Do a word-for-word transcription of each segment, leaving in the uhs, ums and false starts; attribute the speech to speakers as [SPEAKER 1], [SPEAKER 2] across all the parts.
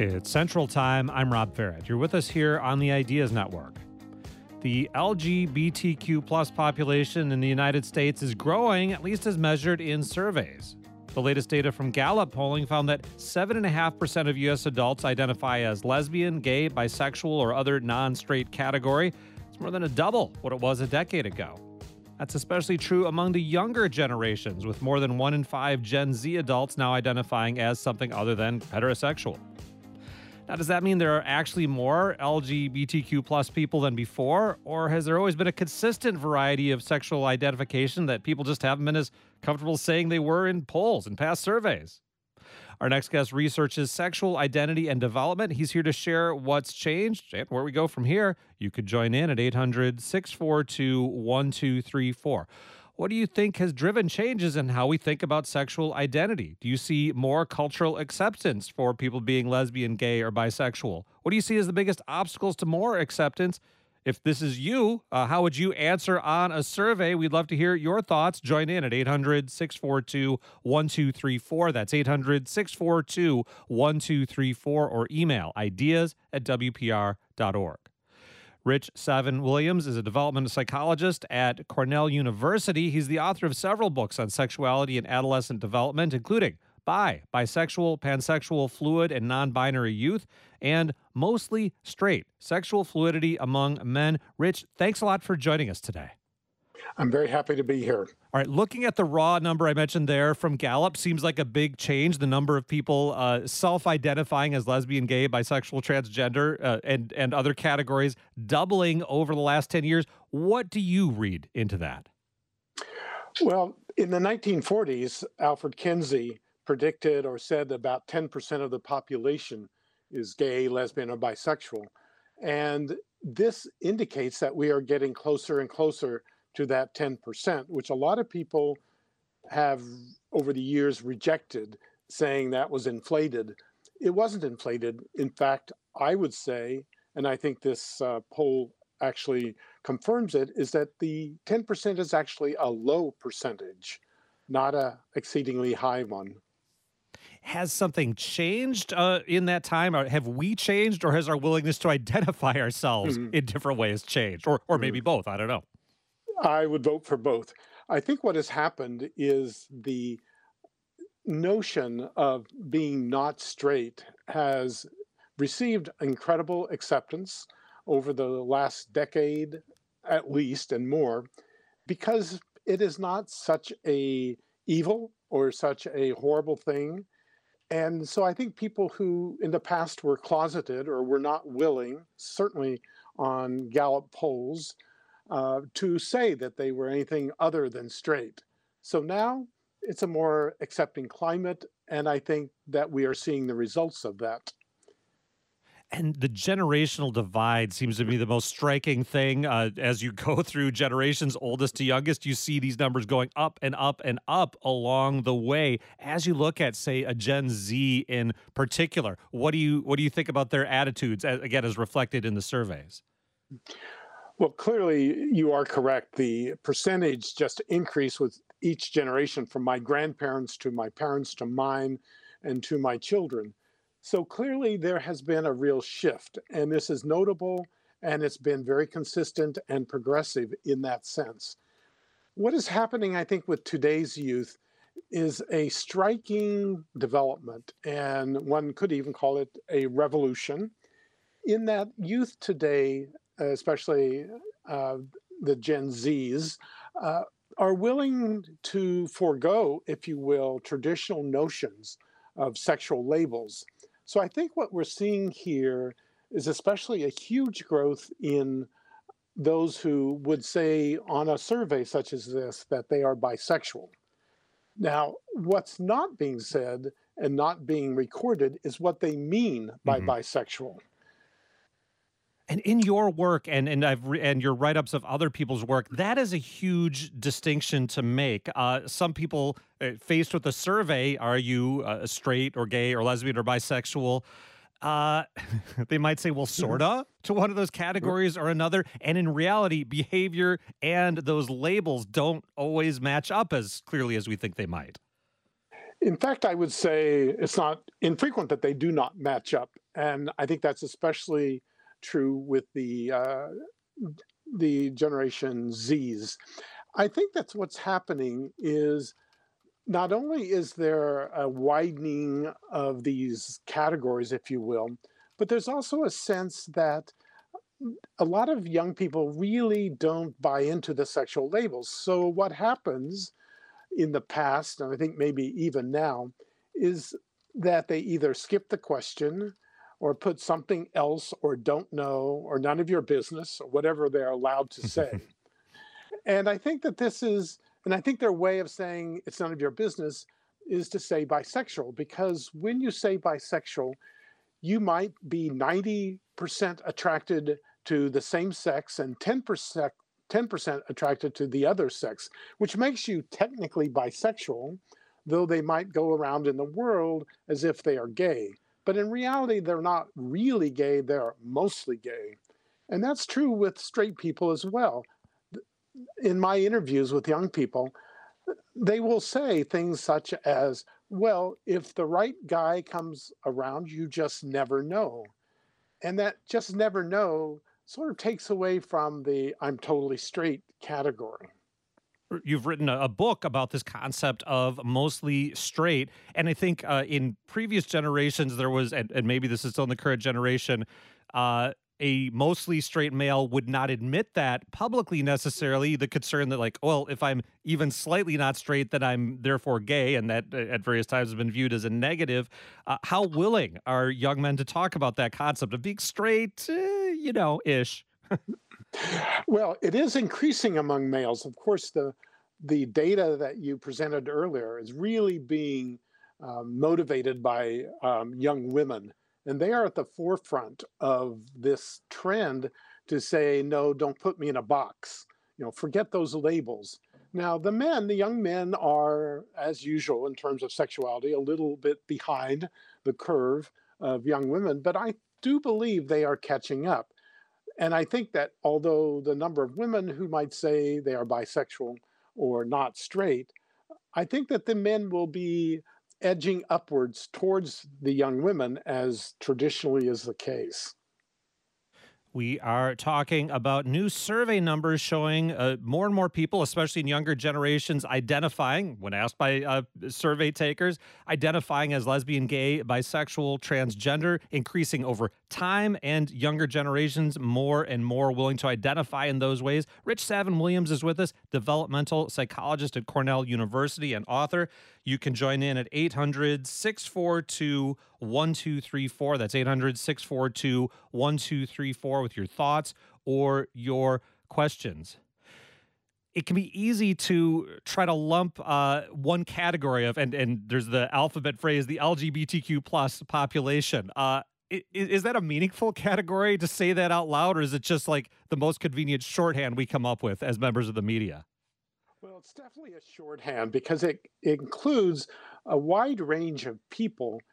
[SPEAKER 1] It's Central Time. I'm Rob Farrett. You're with us here on the Ideas Network. The L G B T Q plus population in the United States is growing, at least as measured in surveys. The latest data from Gallup polling found that seven point five percent of U S adults identify as lesbian, gay, bisexual, or other non-straight category. It's more than a double what it was a decade ago. That's especially true among the younger generations, with more than one in five Gen Z adults now identifying as something other than heterosexual. Now, does that mean there are actually more L G B T Q plus people than before? Or has there always been a consistent variety of sexual identification that people just haven't been as comfortable saying they were in polls and past surveys? Our next guest researches sexual identity and development. He's here to share what's changed and where we go from here. You could join in at eight hundred, six four two, one two three four. What do you think has driven changes in how we think about sexual identity? Do you see more cultural acceptance for people being lesbian, gay, or bisexual? What do you see as the biggest obstacles to more acceptance? If this is you, uh, how would you answer on a survey? We'd love to hear your thoughts. Join in at eight hundred, six four two, one two three four. That's eight hundred, six four two, one two three four, or email ideas at w p r dot org. Rich Savin-Williams is a developmental psychologist at Cornell University. He's the author of several books on sexuality and adolescent development, including Bi, Bisexual, Pansexual, Fluid, and Non-Binary Youth, and Mostly Straight, Sexual Fluidity Among Men. Rich, thanks a lot for joining us today.
[SPEAKER 2] I'm very happy to be here.
[SPEAKER 1] All right, looking at the raw number I mentioned there from Gallup, seems like a big change. The number of people uh, self-identifying as lesbian, gay, bisexual, transgender, uh, and, and other categories doubling over the last ten years. What do you read into that?
[SPEAKER 2] Well, in the nineteen forties, Alfred Kinsey predicted or said about ten percent of the population is gay, lesbian, or bisexual. And this indicates that we are getting closer and closer to that ten percent, which a lot of people have over the years rejected, saying that was inflated. It wasn't inflated. In fact, I would say, and I think this uh, poll actually confirms it, is that the ten percent is actually a low percentage, not a exceedingly high one.
[SPEAKER 1] Has something changed uh, in that time? Or have we changed, or has our willingness to identify ourselves mm-hmm. in different ways changed? Or, or maybe mm-hmm. both, I don't know.
[SPEAKER 2] I would vote for both. I think what has happened is the notion of being not straight has received incredible acceptance over the last decade, at least, and more, because it is not such a evil or such a horrible thing. And so I think people who in the past were closeted or were not willing, certainly on Gallup polls, Uh, to say that they were anything other than straight. So now it's a more accepting climate, and I think that we are seeing the results of that.
[SPEAKER 1] And the generational divide seems to be the most striking thing. Uh, as you go through generations, oldest to youngest, you see these numbers going up and up and up along the way. As you look at, say, a Gen Z in particular, what do you what do you think about their attitudes, as, again, as reflected in the surveys?
[SPEAKER 2] Well, clearly you are correct. The percentage just increased with each generation, from my grandparents to my parents to mine and to my children. So clearly there has been a real shift, and this is notable, and it's been very consistent and progressive in that sense. What is happening, I think, with today's youth is a striking development, and one could even call it a revolution, in that youth today, especially uh, the Gen Zs, uh, are willing to forego, if you will, traditional notions of sexual labels. So I think what we're seeing here is especially a huge growth in those who would say on a survey such as this that they are bisexual. Now, what's not being said and not being recorded is what they mean by mm-hmm. bisexual.
[SPEAKER 1] And in your work and and I've re- and your write-ups of other people's work, that is a huge distinction to make. Uh, some people uh, faced with a survey, are you uh, straight or gay or lesbian or bisexual? Uh, they might say, well, sorta to one of those categories or another. And in reality, behavior and those labels don't always match up as clearly as we think they might.
[SPEAKER 2] In fact, I would say it's not infrequent that they do not match up, and I think that's especially true with the uh, the Generation Zs. I think that's what's happening is not only is there a widening of these categories, if you will, but there's also a sense that a lot of young people really don't buy into the sexual labels. So what happens in the past, and I think maybe even now, is that they either skip the question or put something else or don't know or none of your business or whatever they're allowed to say. And I think that this is, and I think their way of saying it's none of your business is to say bisexual, because when you say bisexual, you might be ninety percent attracted to the same sex and ten percent ten percent attracted to the other sex, which makes you technically bisexual, though they might go around in the world as if they are gay. But in reality, they're not really gay, they're mostly gay. And that's true with straight people as well. In my interviews with young people, they will say things such as, well, if the right guy comes around, you just never know. And that just never know sort of takes away from the I'm totally straight category.
[SPEAKER 1] You've written a, a book about this concept of mostly straight. And I think uh, in previous generations, there was, and, and maybe this is still in the current generation, uh, a mostly straight male would not admit that publicly necessarily. The concern that, like, well, if I'm even slightly not straight, then I'm therefore gay, and that uh, at various times has been viewed as a negative. Uh, how willing are young men to talk about that concept of being straight, uh, you know, ish?
[SPEAKER 2] Well, it is increasing among males. Of course, the the data that you presented earlier is really being um, motivated by um, young women. And they are at the forefront of this trend to say, no, don't put me in a box. You know, forget those labels. Now, the men, the young men are, as usual, in terms of sexuality, a little bit behind the curve of young women, but I do believe they are catching up. And I think that although the number of women who might say they are bisexual or not straight, I think that the men will be edging upwards towards the young women, as traditionally is the case.
[SPEAKER 1] We are talking about new survey numbers showing uh, more and more people, especially in younger generations, identifying, when asked by uh, survey takers, identifying as lesbian, gay, bisexual, transgender, increasing over time, and younger generations more and more willing to identify in those ways. Rich Savin Williams is with us, developmental psychologist at Cornell University and author. You can join in at eight hundred, six four two, one two three four. That's eight hundred, six four two, one two three four with your thoughts or your questions. It can be easy to try to lump uh, one category of, and, and there's the alphabet phrase, the L G B T Q plus population. Uh, is, is that a meaningful category to say that out loud, or is it just like the most convenient shorthand we come up with as members of the media?
[SPEAKER 2] Well, it's definitely a shorthand because it includes a wide range of people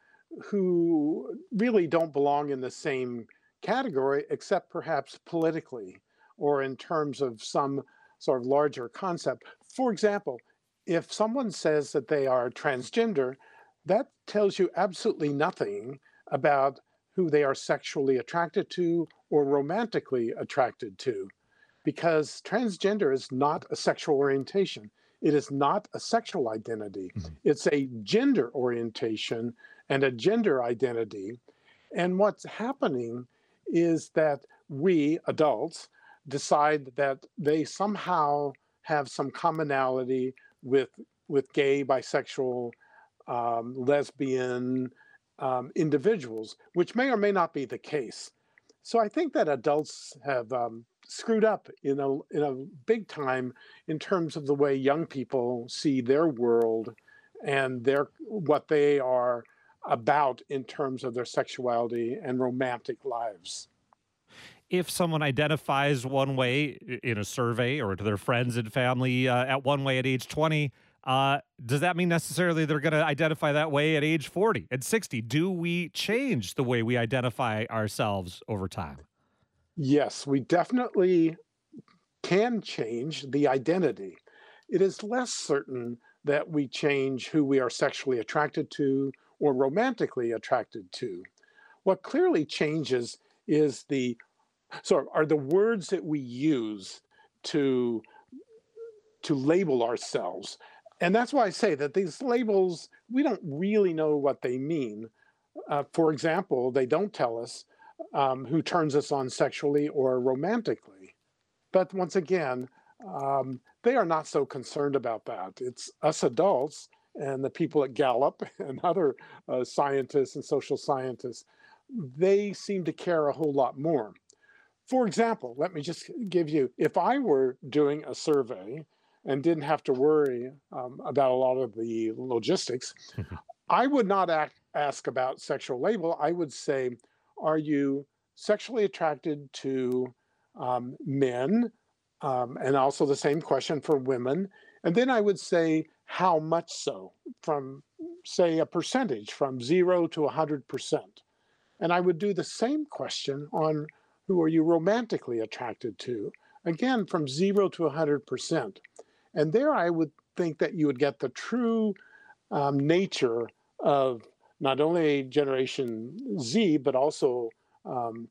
[SPEAKER 2] who really don't belong in the same category, except perhaps politically or in terms of some sort of larger concept. For example, if someone says that they are transgender, that tells you absolutely nothing about who they are sexually attracted to or romantically attracted to, because transgender is not a sexual orientation. It is not a sexual identity. Mm-hmm. It's a gender orientation and a gender identity. And what's happening is that we adults decide that they somehow have some commonality with, with gay, bisexual, um, lesbian um, individuals, which may or may not be the case. So I think that adults have um, screwed up in a in a big time in terms of the way young people see their world and their what they are about in terms of their sexuality and romantic lives.
[SPEAKER 1] If someone identifies one way in a survey or to their friends and family uh, at one way at age twenty, uh, does that mean necessarily they're going to identify that way at age forty and sixty? Do we change the way we identify ourselves over time?
[SPEAKER 2] Yes, we definitely can change the identity. It is less certain that we change who we are sexually attracted to or romantically attracted to. What clearly changes is the so are the words that we use to to label ourselves. And that's why I say that these labels, we don't really know what they mean. Uh, for example, they don't tell us um, who turns us on sexually or romantically. But once again, um, they are not so concerned about that. It's us adults and the people at Gallup and other uh, scientists and social scientists, they seem to care a whole lot more. For example, let me just give you, if I were doing a survey and didn't have to worry um, about a lot of the logistics, I would not act, ask about sexual label. I would say, are you sexually attracted to um, men? Um, and also the same question for women. And then I would say, how much so? From, say, a percentage, from zero to one hundred percent. And I would do the same question on who are you romantically attracted to? Again, from zero to one hundred percent. And there I would think that you would get the true um, nature of not only Generation Z, but also um,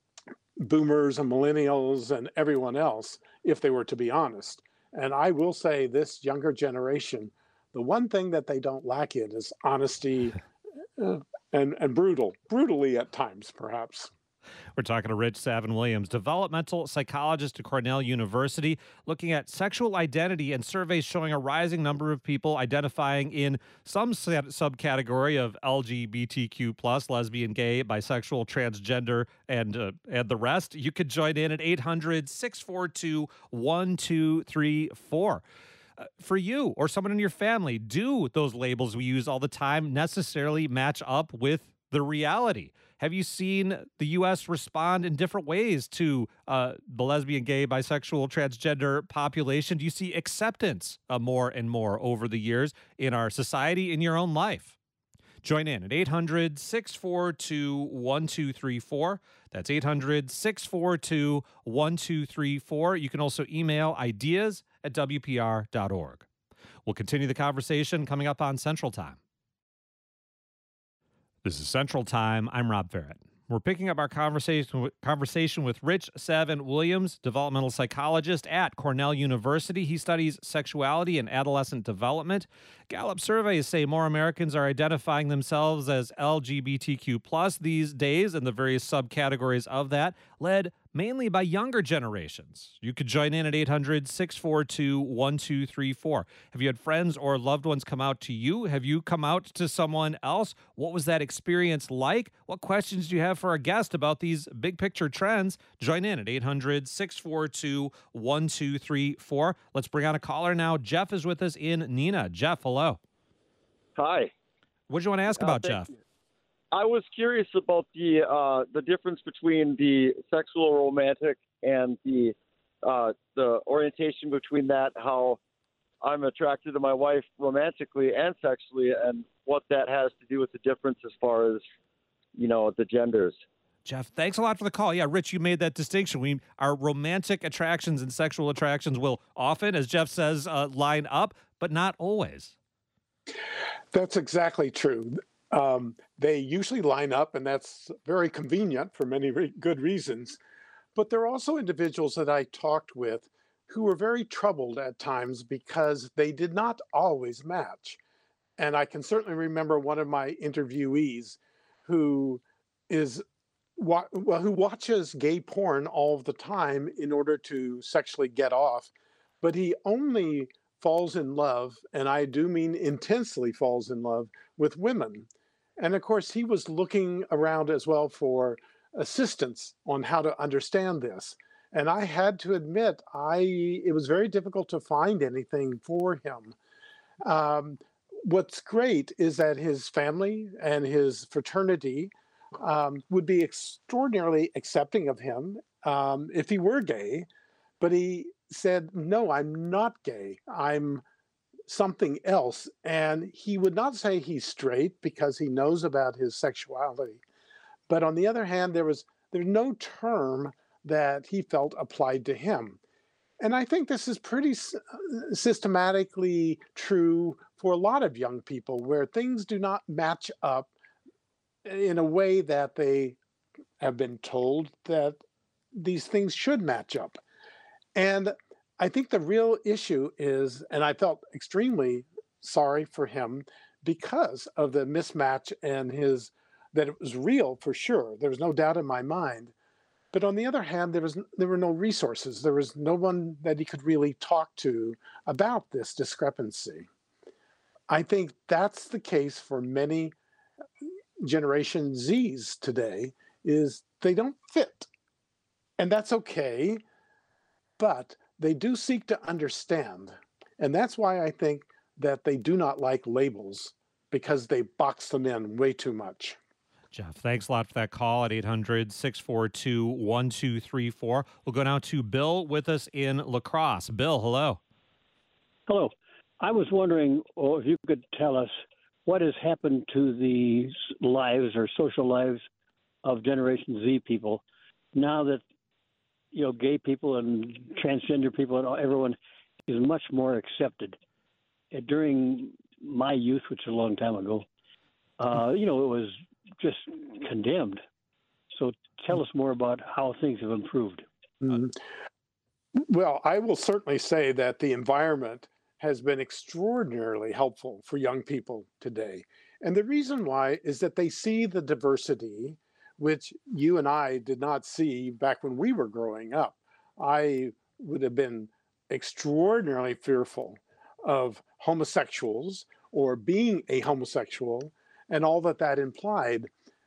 [SPEAKER 2] boomers and millennials and everyone else, if they were to be honest. And I will say this younger generation, the one thing that they don't lack in is honesty uh, and, and brutal, brutally at times, perhaps.
[SPEAKER 1] We're talking to Rich Savin Williams, developmental psychologist at Cornell University, looking at sexual identity and surveys showing a rising number of people identifying in some set- subcategory of L G B T Q plus, lesbian, gay, bisexual, transgender, and uh, and the rest. You could join in at eight hundred, six four two, one two three four. Uh, for you or someone in your family, do those labels we use all the time necessarily match up with the reality? Have you seen the U S respond in different ways to uh, the lesbian, gay, bisexual, transgender population? Do you see acceptance uh, more and more over the years in our society, in your own life? Join in at eight hundred, six four two, one two three four. That's eight hundred, six four two, one two three four. You can also email ideas at W P R dot org. We'll continue the conversation coming up on Central Time. This is Central Time. I'm Rob Ferret. We're picking up our conversation conversation with Rich Savin Williams, developmental psychologist at Cornell University. He studies sexuality and adolescent development. Gallup surveys say more Americans are identifying themselves as L G B T Q plus these days, and the various subcategories of that, led mainly by younger generations. You could join in at eight hundred, six four two, one two three four. Have you had friends or loved ones come out to you? Have you come out to someone else? What was that experience like? What questions do you have for our guest about these big picture trends? Join in at eight hundred, six four two, one two three four. Let's bring on a caller now. Jeff is with us in Neenah. Jeff, hello.
[SPEAKER 3] Hi.
[SPEAKER 1] What do you want to ask
[SPEAKER 3] Uh,
[SPEAKER 1] about,
[SPEAKER 3] thank
[SPEAKER 1] Jeff?
[SPEAKER 3] you. I was curious about the uh, the difference between the sexual romantic and the uh, the orientation between that. How I'm attracted to my wife romantically and sexually, and what that has to do with the difference as far as, you know, the genders.
[SPEAKER 1] Jeff, thanks a lot for the call. Yeah, Rich, you made that distinction. We Our romantic attractions and sexual attractions will often, as Jeff says, uh, line up, but not always.
[SPEAKER 2] That's exactly true. Um, they usually line up, and that's very convenient for many re- good reasons. But there are also individuals that I talked with who were very troubled at times because they did not always match. And I can certainly remember one of my interviewees who is wa- well, who watches gay porn all the time in order to sexually get off, but he only falls in love, and I do mean intensely falls in love with women. And of course, he was looking around as well for assistance on how to understand this. And I had to admit, I it was very difficult to find anything for him. Um, what's great is that his family and his fraternity um, would be extraordinarily accepting of him um, if he were gay. But he said, "No, I'm not gay. I'm something else." And he would not say he's straight because he knows about his sexuality. But on the other hand, there was there's no term that he felt applied to him. And I think this is pretty s- uh, systematically true for a lot of young people where things do not match up in a way that they have been told that these things should match up. And I think the real issue is, and I felt extremely sorry for him because of the mismatch and his, that it was real for sure. There was no doubt in my mind. But on the other hand, there was there were no resources. There was no one that he could really talk to about this discrepancy. I think that's the case for many Generation Zs today is they don't fit. And that's okay, but they do seek to understand. And that's why I think that they do not like labels because they box them in way too much.
[SPEAKER 1] Jeff, thanks a lot for that call at eight hundred, six four two, one two three four. We'll go now to Bill with us in La Crosse. Bill, hello.
[SPEAKER 4] Hello. I was wondering oh, if you could tell us what has happened to the s- lives or social lives of Generation Z people now that you know gay people and transgender people and all, everyone is much more accepted. Uh, During my youth, which is a long time ago, uh, you know, it was just condemned. So tell us more about how things have improved.
[SPEAKER 2] Mhm. Well, I will certainly say that the environment has been extraordinarily helpful for young people today. And the reason why is that they see the diversity, which you and I did not see back when we were growing up. I would have been extraordinarily fearful of homosexuals or being a homosexual and all that that implied.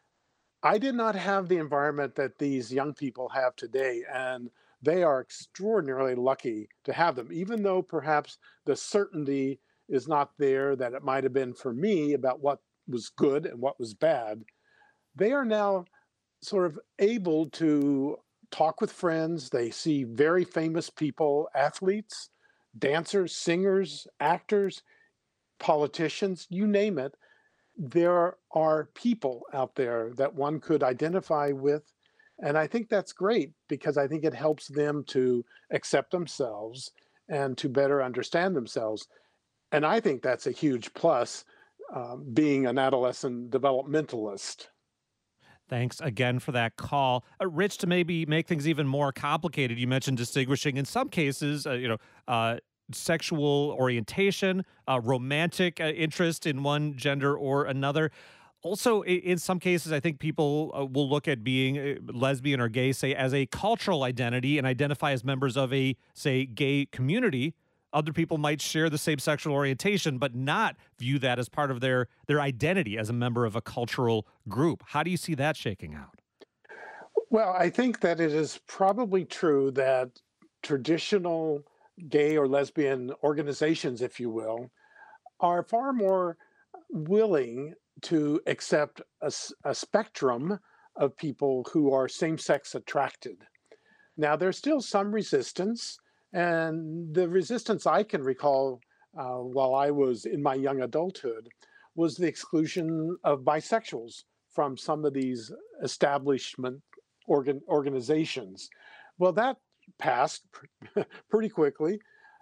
[SPEAKER 2] I did not have the environment that these young people have today, and they are extraordinarily lucky to have them, even though perhaps the certainty is not there that it might have been for me about what was good and what was bad. They are now sort of able to talk with friends. They see very famous people, athletes, dancers, singers, actors, politicians, you name it. There are people out there that one could identify with. And I think that's great because I think it helps them to accept themselves and to better understand themselves. And I think that's a huge plus, um, being an adolescent developmentalist.
[SPEAKER 1] Thanks again for that call. Uh, Rich, to maybe make things even more complicated, you mentioned distinguishing in some cases, uh, you know, uh, sexual orientation, uh, romantic uh, interest in one gender or another. Also, i- in some cases, I think people uh, will look at being uh, lesbian or gay, say, as a cultural identity and identify as members of a, say, gay community. Other people might share the same sexual orientation, but not view that as part of their their identity as a member of a cultural group. How do you see that shaking out?
[SPEAKER 2] Well, I think that it is probably true that traditional gay or lesbian organizations, if you will, are far more willing to accept a, s- a spectrum of people who are same sex attracted. Now, there's still some resistance, and the resistance I can recall uh, while I was in my young adulthood was the exclusion of bisexuals from some of these establishment organ- organizations. Well, that passed pretty quickly.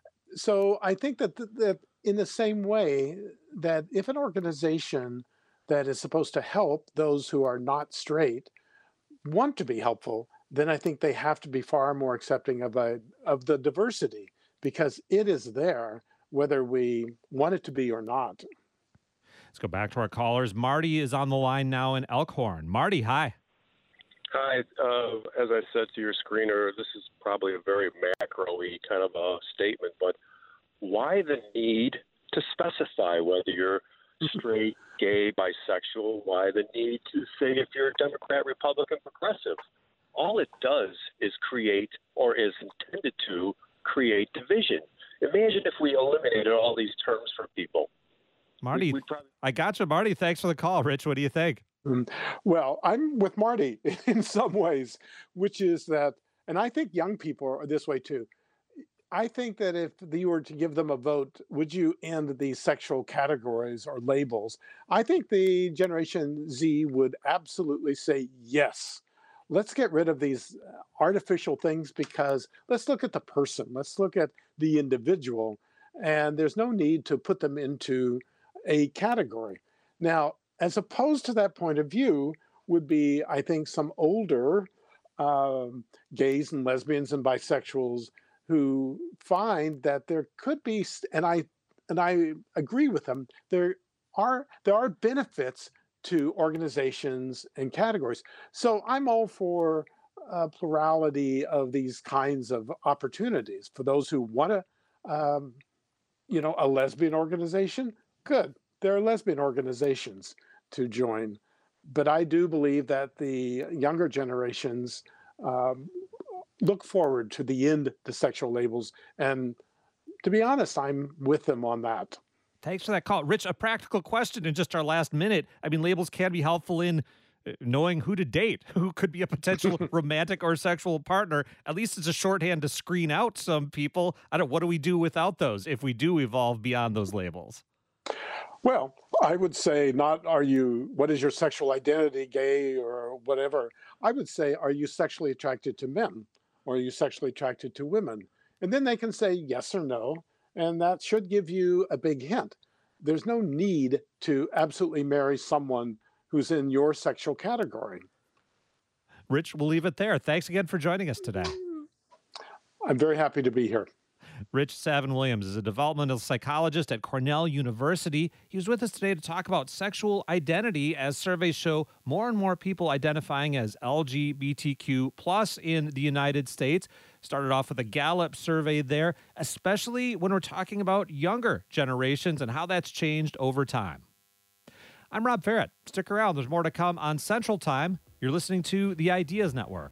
[SPEAKER 2] So I think that, th- that in the same way that if an organization that is supposed to help those who are not straight want to be helpful, then I think they have to be far more accepting of a of the diversity because it is there whether we want it to be or not.
[SPEAKER 1] Let's go back to our callers. Marty is on the line now in Elkhorn. Marty, hi.
[SPEAKER 5] Hi. Uh, as I said to your screener, this is probably a very macro-y kind of a statement, but why the need to specify whether you're straight, gay, bisexual? Why the need to say if you're a Democrat, Republican, progressive? All it does is create, or is intended to create, division. Imagine if we eliminated all these terms for people.
[SPEAKER 1] Marty,
[SPEAKER 5] We'd probably
[SPEAKER 1] I got you, Marty. Thanks for the call. Rich, what do you think?
[SPEAKER 2] Mm. Well, I'm with Marty in some ways, which is that, and I think young people are this way too. I think that if you were to give them a vote, would you end these sexual categories or labels? I think the Generation Z would absolutely say yes. let's get rid of these artificial things, because let's look at the person. Let's look at the individual. And there's no need to put them into a category. Now, as opposed to that point of view would be, I think, some older um, gays and lesbians and bisexuals who find that there could be, and I and I agree with them, there are there are benefits to organizations and categories. So I'm all for a plurality of these kinds of opportunities. For those who want to, um, you know, a lesbian organization, good. There are lesbian organizations to join. But I do believe that the younger generations um, look forward to the end to sexual labels. And to be honest, I'm with them on that.
[SPEAKER 1] Thanks for that call. Rich, a practical question in just our last minute. I mean, labels can be helpful in knowing who to date, who could be a potential romantic or sexual partner. At least it's a shorthand to screen out some people. I don't. What do we do without those if we do evolve beyond those labels?
[SPEAKER 2] Well, I would say not, are you, what is your sexual identity, gay or whatever? I would say, are you sexually attracted to men, or are you sexually attracted to women? And then they can say yes or no. And that should give you a big hint. There's no need to absolutely marry someone who's in your sexual category.
[SPEAKER 1] Rich, we'll leave it there. Thanks again for joining us today.
[SPEAKER 2] I'm very happy to be here.
[SPEAKER 1] Rich Savin-Williams is a developmental psychologist at Cornell University. He was with us today to talk about sexual identity, as surveys show more and more people identifying as L G B T Q plus in the United States. Started off with a Gallup survey there, especially when we're talking about younger generations and how that's changed over time. I'm Rob Ferret. Stick around. There's more to come on Central Time. You're listening to the Ideas Network.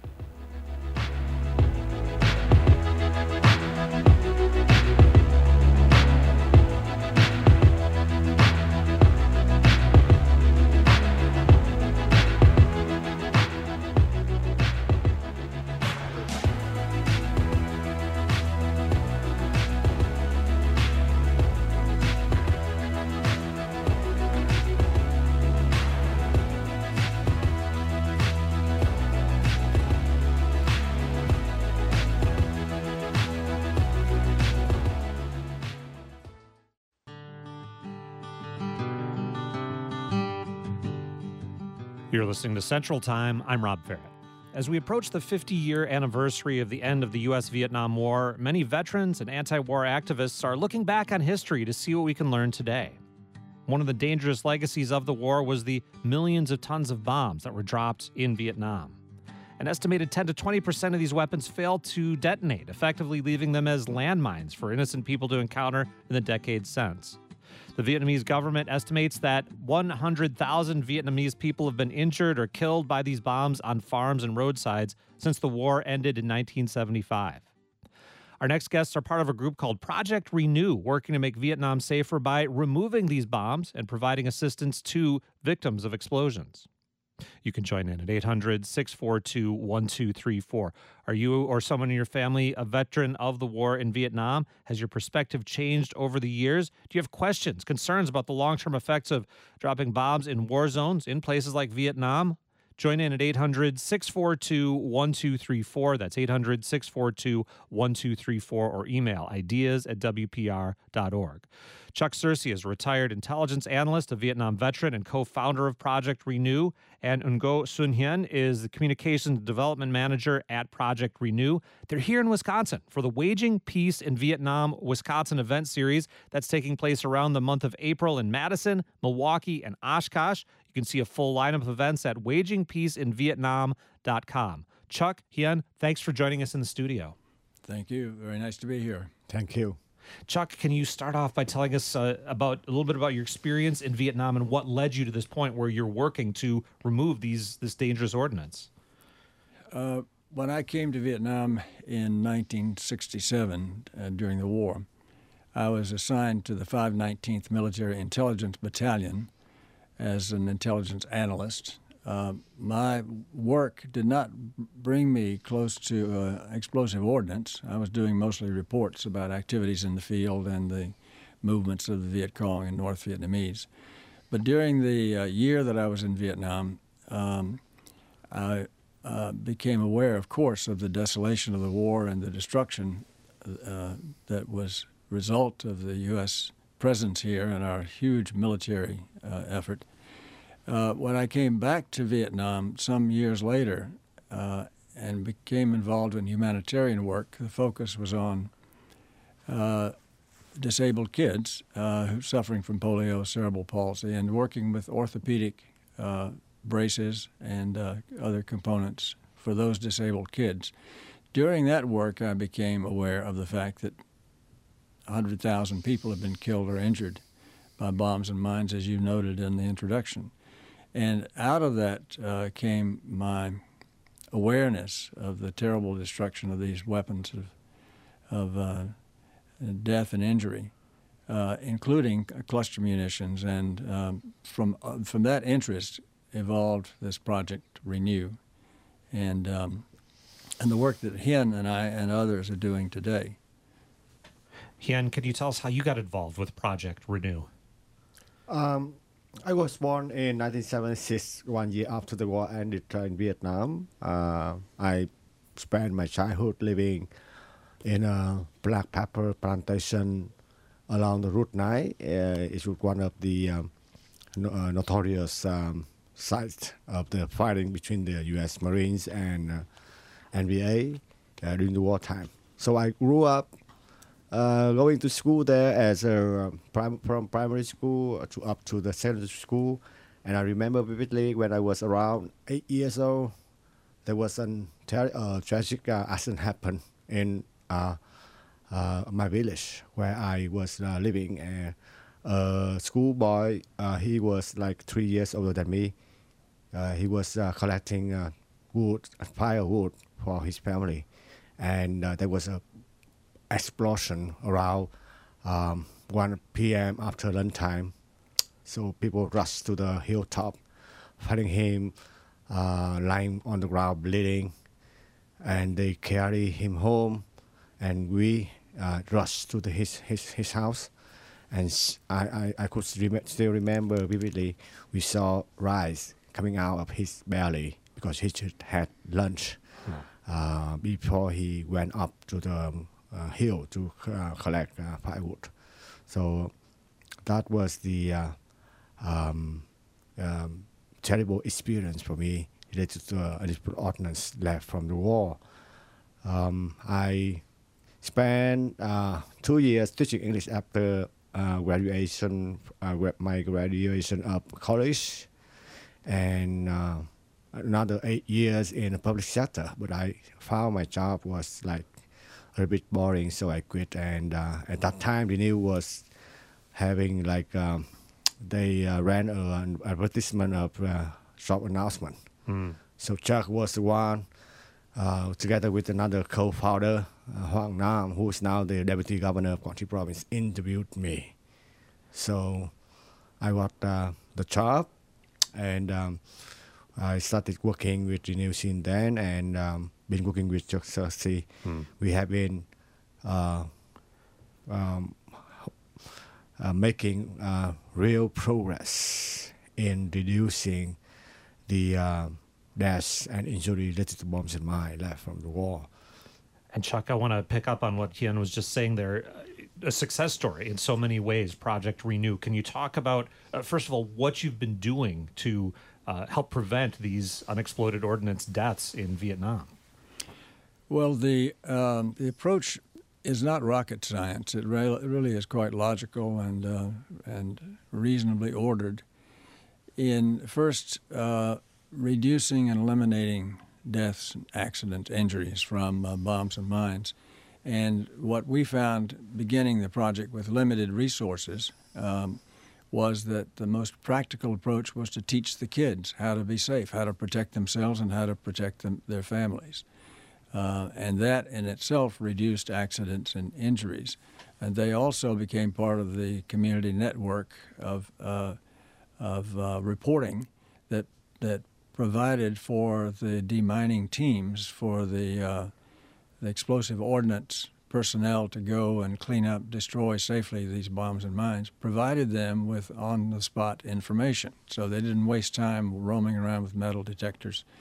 [SPEAKER 1] You're listening to Central Time. I'm Rob Ferret. As we approach the fifty-year anniversary of the end of the U S Vietnam War, many veterans and anti-war activists are looking back on history to see what we can learn today. One of the dangerous legacies of the war was the millions of tons of bombs that were dropped in Vietnam. An estimated ten to twenty percent of these weapons failed to detonate, effectively leaving them as landmines for innocent people to encounter in the decades since. The Vietnamese government estimates that one hundred thousand Vietnamese people have been injured or killed by these bombs on farms and roadsides since the war ended in nineteen seventy-five. Our next guests are part of a group called Project Renew, working to make Vietnam safer by removing these bombs and providing assistance to victims of explosions. You can join in at eight hundred, six four two, one two three four. Are you or someone in your family a veteran of the war in Vietnam? Has your perspective changed over the years? Do you have questions, concerns about the long-term effects of dropping bombs in war zones in places like Vietnam? Join in at eight hundred, six four two, one two three four. That's eight hundred, six four two, one two three four, or email ideas at w p r dot org. Chuck Searcy is a retired intelligence analyst, a Vietnam veteran, and co-founder of Project Renew. And Ngo Xuân Hien is the communications development manager at Project Renew. They're here in Wisconsin for the Waging Peace in Vietnam Wisconsin event series that's taking place around the month of April in Madison, Milwaukee, and Oshkosh. You can see a full lineup of events at waging peace in vietnam dot com. Chuck, Hien, thanks for joining us in the studio.
[SPEAKER 6] Thank you. Very nice to be here.
[SPEAKER 7] Thank you.
[SPEAKER 1] Chuck, can you start off by telling us uh, about a little bit about your experience in Vietnam and what led you to this point where you're working to remove these this dangerous ordinance?
[SPEAKER 6] Uh, when I came to Vietnam in nineteen sixty-seven uh, during the war, I was assigned to the five nineteenth Military Intelligence Battalion as an intelligence analyst. Uh, my work did not bring me close to uh, explosive ordnance. I was doing mostly reports about activities in the field and the movements of the Viet Cong and North Vietnamese. But during the uh, year that I was in Vietnam, um, I uh, became aware, of course, of the desolation of the war and the destruction uh, that was result of the U S presence here and our huge military uh, effort. Uh, when I came back to Vietnam some years later uh, and became involved in humanitarian work, the focus was on uh, disabled kids uh, who suffering from polio, cerebral palsy, and working with orthopedic uh, braces and uh, other components for those disabled kids. During that work, I became aware of the fact that one hundred thousand people have been killed or injured by bombs and mines, as you noted in the introduction. And out of that uh, came my awareness of the terrible destruction of these weapons of, of uh, death and injury, uh, including cluster munitions. And um, from uh, from that interest evolved this project Renew, and um, and the work that Hien and I and others are doing today.
[SPEAKER 1] Hien, can you tell us how you got involved with Project Renew?
[SPEAKER 7] Um, I was born in nineteen seventy-six, one year after the war ended uh, in Vietnam. Uh, I spent my childhood living in a black pepper plantation along the Route nine. Uh, it's one of the um, no, uh, notorious um, sites of the fighting between the U S Marines and uh, N V A uh, during the wartime. So I grew up Uh, going to school there as a um, prim- from primary school to up to the secondary school, and I remember vividly when I was around eight years old, there was a ter- uh, tragic uh, accident happened in uh, uh, my village where I was uh, living. Uh, a schoolboy, uh, he was like three years older than me. Uh, he was uh, collecting uh, wood, firewood for his family, and uh, there was a explosion around um, one p.m. after lunchtime. So people rushed to the hilltop, finding him uh, lying on the ground bleeding, and they carry him home, and we uh, rushed to the, his, his his house, and I, I, I could rem- still remember vividly, we saw rice coming out of his belly because he just had lunch hmm. uh, before he went up to the Uh, hill to uh, collect uh, firewood. So that was the uh, um, um, terrible experience for me related to uh, undisputed ordnance left from the war. Um, I spent uh, two years teaching English after uh, graduation, uh, my graduation of college, and uh, another eight years in the public sector. But I found my job was like a bit boring, so I quit. And uh, at that time, Renew was having like um, they uh, ran a, an advertisement of uh, job announcement. Mm. So Chuck was the one, uh, together with another co-founder, uh, Hoang Nam, who is now the deputy governor of Quang Tri province, interviewed me. So I got uh, the job, and um, I started working with Renew since then, and um, been working with Chuck Searcy. Hmm. We have been uh, um, uh, making uh, real progress in reducing the uh, deaths and injury related to bombs and mines left from the war.
[SPEAKER 1] And Chuck, I want to pick up on what Hien was just saying there. A success story in so many ways, Project Renew. Can you talk about, uh, first of all, what you've been doing to uh, help prevent these unexploded ordnance deaths in Vietnam?
[SPEAKER 6] Well, the um, the approach is not rocket science. It re- really is quite logical and uh, and reasonably ordered. In first, uh, reducing and eliminating deaths, accidents, injuries from uh, bombs and mines. And what we found beginning the project with limited resources um, was that the most practical approach was to teach the kids how to be safe, how to protect themselves and how to protect them, their families. Uh, and that in itself reduced accidents and injuries. And they also became part of the community network of uh, of uh, reporting that that provided for the demining teams, for the uh, the explosive ordnance personnel to go and clean up, destroy safely these bombs and mines, provided them with on-the-spot information. So they didn't waste time roaming around with metal detectors.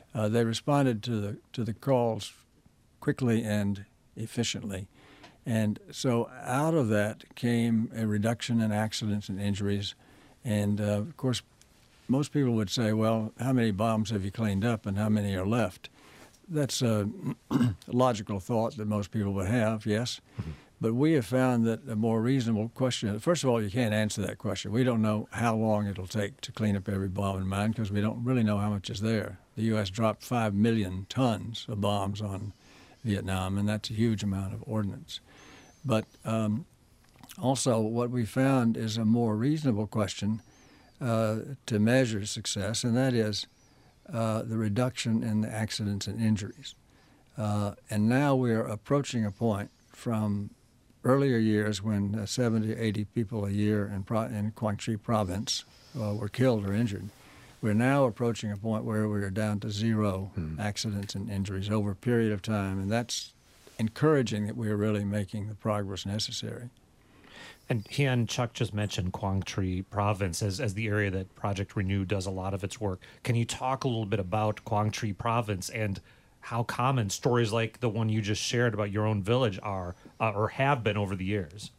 [SPEAKER 6] Uh, they responded to the to the calls quickly and efficiently. And so out of that came a reduction in accidents and injuries. And, uh, of course, most people would say, well, how many bombs have you cleaned up and how many are left? That's a logical thought that most people would have, yes. Mm-hmm. But we have found that a more reasonable question, first of all, you can't answer that question. We don't know how long it'll take to clean up every bomb and mine because we don't really know how much is there. The U S dropped five million tons of bombs on Vietnam, and that's a huge amount of ordnance. But um, also what we found is a more reasonable question uh, to measure success, and that is uh, the reduction in the accidents and injuries. Uh, and now we're approaching a point from earlier years when uh, seventy, eighty people a year in, Pro- in Quang Tri province uh, were killed or injured. We're now approaching a point where we're down to zero hmm. accidents and injuries over a period of time, and that's encouraging that we're really making the progress necessary.
[SPEAKER 1] And Hien, Chuck just mentioned Quang Tri province as, as the area that Project Renew does a lot of its work. Can you talk a little bit about Quang Tri province and how common stories like the one you just shared about your own village are uh, or have been over the years?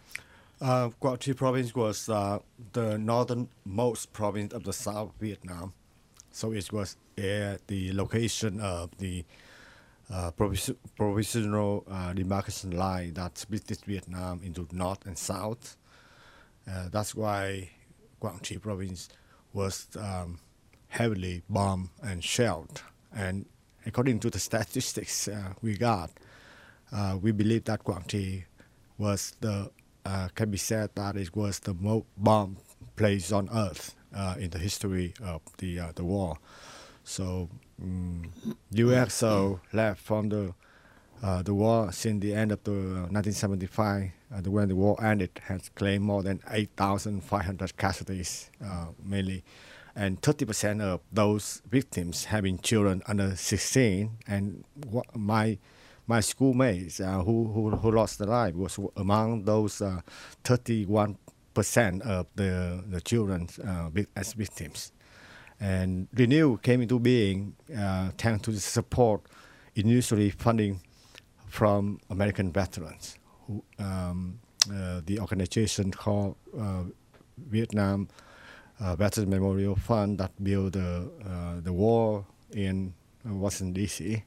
[SPEAKER 7] Uh, Quang Tri province was uh, the northernmost province of the South Vietnam. So it was uh, the location of the uh, provis- provisional uh, demarcation line that split Vietnam into North and South. Uh, that's why Quang Tri province was um, heavily bombed and shelled. And according to the statistics uh, we got, uh, we believe that Quang Tri was the uh, can be said that it was the most bombed place on earth uh, in the history of the uh, the war. So um, U S so left from the uh, the war since the end of the uh, nineteen seventy-five, uh, the, when the war ended, has claimed more than eight thousand five hundred casualties, uh, mainly. And thirty percent of those victims have been children under sixteen. And what my my schoolmates uh, who, who who lost their life was among those uh, thirty-one percent of the the children uh, as victims. And Renew came into being uh, thanks to the support, initially funding from American veterans. Who, um, uh, the organization called uh, Vietnam Uh, Veterans Memorial Fund that built the uh, the wall in uh, Washington D C.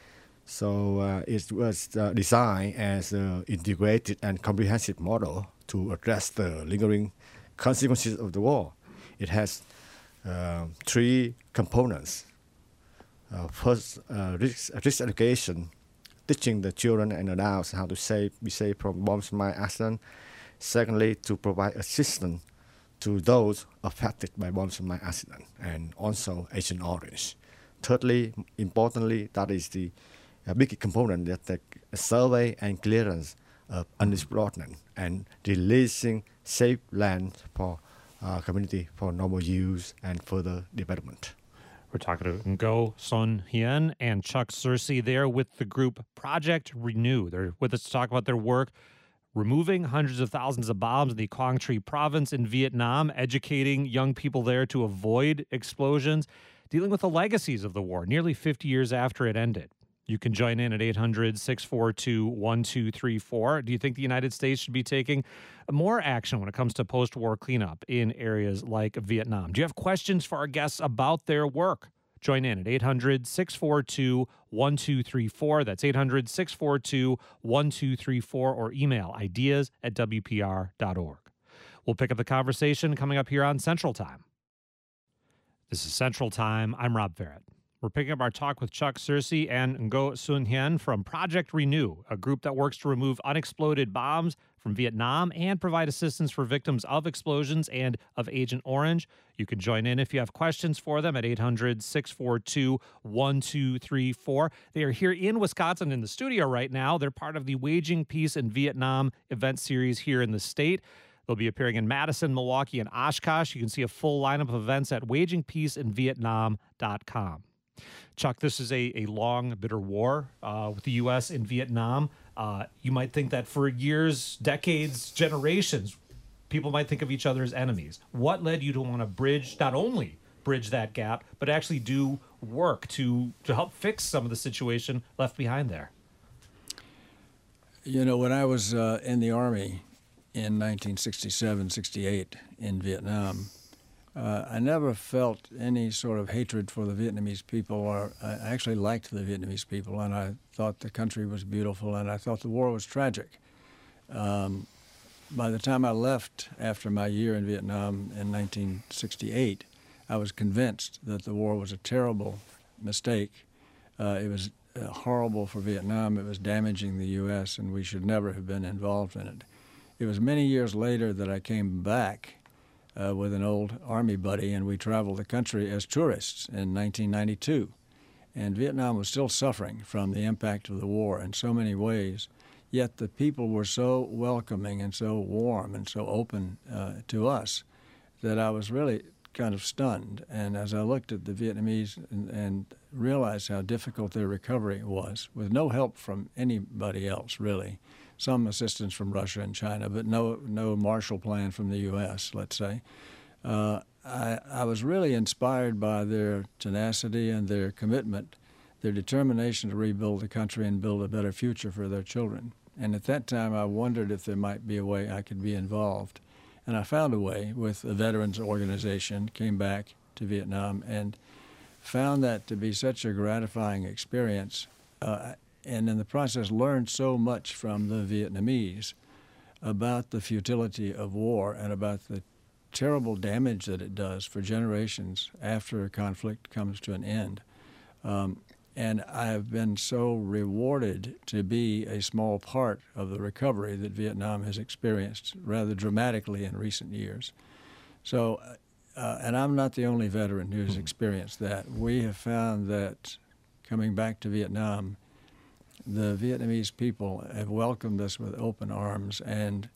[SPEAKER 7] So uh, it was uh, designed as an integrated and comprehensive model to address the lingering consequences of the war. It has uh, three components. Uh, first, uh, risk, risk education, teaching the children and adults how to save, be safe from bombs and mine accident. Secondly, to provide assistance to those affected by bombs and mine accident, and also Agent Orange. Thirdly, importantly, that is the uh, big component that the survey and clearance of unexplored land and releasing safe land for uh, community for normal use and further development.
[SPEAKER 1] We're talking to Ngo Son Hien and Chuck Searcy there with the group Project Renew. They're with us to talk about their work removing hundreds of thousands of bombs in the Quang Tri province in Vietnam, educating young people there to avoid explosions, dealing with the legacies of the war nearly fifty years after it ended. You can join in at eight hundred, six four two, one two three four. Do you think the United States should be taking more action when it comes to post-war cleanup in areas like Vietnam? Do you have questions for our guests about their work? Join in at eight hundred, six four two, one two three four. That's eight hundred, six four two, one two three four, or email ideas at W P R dot org. We'll pick up the conversation coming up here on Central Time. This is Central Time. I'm Rob Ferret. We're picking up our talk with Chuck Searcy and Ngo Son Hien from Project Renew, a group that works to remove unexploded bombs from Vietnam and provide assistance for victims of explosions and of Agent Orange. You can join in if you have questions for them at eight hundred, six four two, one two three four. They are here in Wisconsin in the studio right now. They're part of the Waging Peace in Vietnam event series here in the state. They'll be appearing in Madison, Milwaukee, and Oshkosh. You can see a full lineup of events at waging peace in vietnam dot com. Chuck, this is a, a long, bitter war uh, with the U S in Vietnam. Uh, you might think that for years, decades, generations, people might think of each other as enemies. What led you to want to bridge not only bridge that gap, but actually do work to to help fix some of the situation left behind there?
[SPEAKER 6] You know, when I was uh, in the Army in nineteen sixty-seven, sixty-eight in Vietnam, uh, I never felt any sort of hatred for the Vietnamese people, or I actually liked the Vietnamese people, and I thought the country was beautiful, and I thought the war was tragic. Um, by the time I left after my year in Vietnam in nineteen sixty-eight, I was convinced that the war was a terrible mistake. Uh, it was uh, horrible for Vietnam. It was damaging the U S, and we should never have been involved in it. It was many years later that I came back uh, with an old Army buddy, and we traveled the country as tourists in nineteen ninety-two. And Vietnam was still suffering from the impact of the war in so many ways, yet the people were so welcoming and so warm and so open uh, to us that I was really kind of stunned. And as I looked at the Vietnamese and, and realized how difficult their recovery was, with no help from anybody else, really, some assistance from Russia and China, but no no Marshall Plan from the U S, let's say, uh, I, I was really inspired by their tenacity and their commitment, their determination to rebuild the country and build a better future for their children. And at that time, I wondered if there might be a way I could be involved. And I found a way with a veterans organization, came back to Vietnam, and found that to be such a gratifying experience, uh, and in the process learned so much from the Vietnamese about the futility of war and about the terrible damage that it does for generations after a conflict comes to an end. Um, And I've been so rewarded to be a small part of the recovery that Vietnam has experienced rather dramatically in recent years. So, uh, and I'm not the only veteran who's experienced that. We have found that coming back to Vietnam, the Vietnamese people have welcomed us with open arms and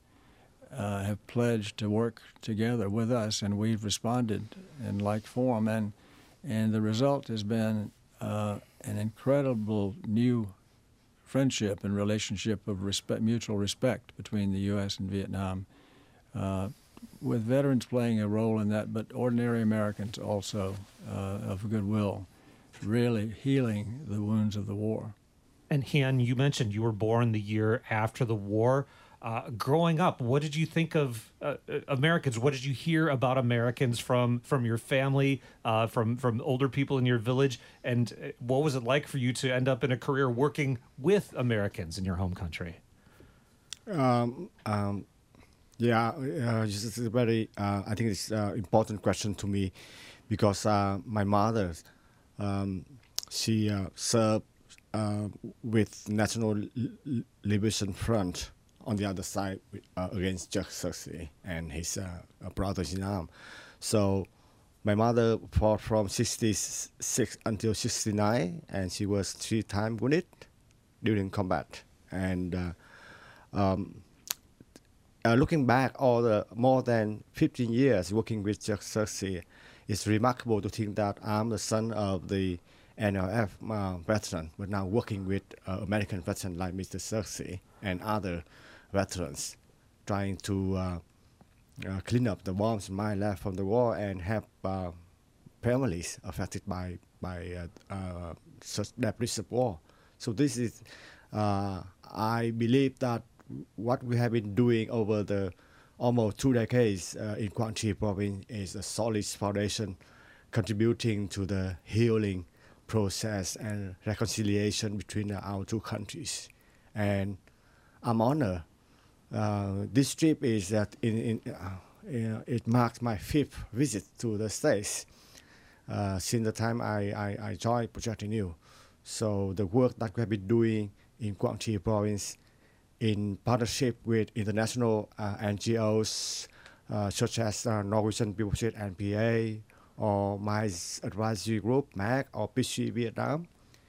[SPEAKER 6] uh, have pledged to work together with us, and we've responded in like form. And, and the result has been uh, an incredible new friendship and relationship of respect, mutual respect between the U S and Vietnam, uh, with veterans playing a role in that, but ordinary Americans also uh, of goodwill, really healing the wounds of the war.
[SPEAKER 1] And Hien, you mentioned you were born the year after the war. Uh, growing up, what did you think of uh, Americans? What did you hear about Americans from from your family, uh, from from older people in your village? And what was it like for you to end up in a career working with Americans in your home country?
[SPEAKER 7] Um, um, yeah, uh, this is a very, uh, I think it's an uh, important question to me, because uh, my mother, um, she uh, served uh, with National L- Liberation Front on the other side uh, against Jack Saxey and his uh, brother in arms. So my mother fought from sixty-six until sixty-nine, and she was three times wounded during combat. And uh, um, uh, looking back, all the more than fifteen years working with Jack Saxey, it's remarkable to think that I'm the son of the N L F uh, veteran, but now working with uh, American veterans like Mister Saxey and other veterans, trying to uh, uh, clean up the wounds in my life from the war and help uh, families affected by by uh, uh, such debris of war. So this is, uh, I believe that what we have been doing over the almost two decades uh, in Quang Tri province is a solid foundation, contributing to the healing process and reconciliation between our two countries. And I'm honored. Uh, this trip is that in, in uh, you know, it marks my fifth visit to the States uh, since the time I, I, I joined Project Renew. So the work that we have been doing in Quang Tri province in partnership with international uh, N G Os uh, such as uh, Norwegian People Project N P A, or my advisory group, M A C, or P C Vietnam,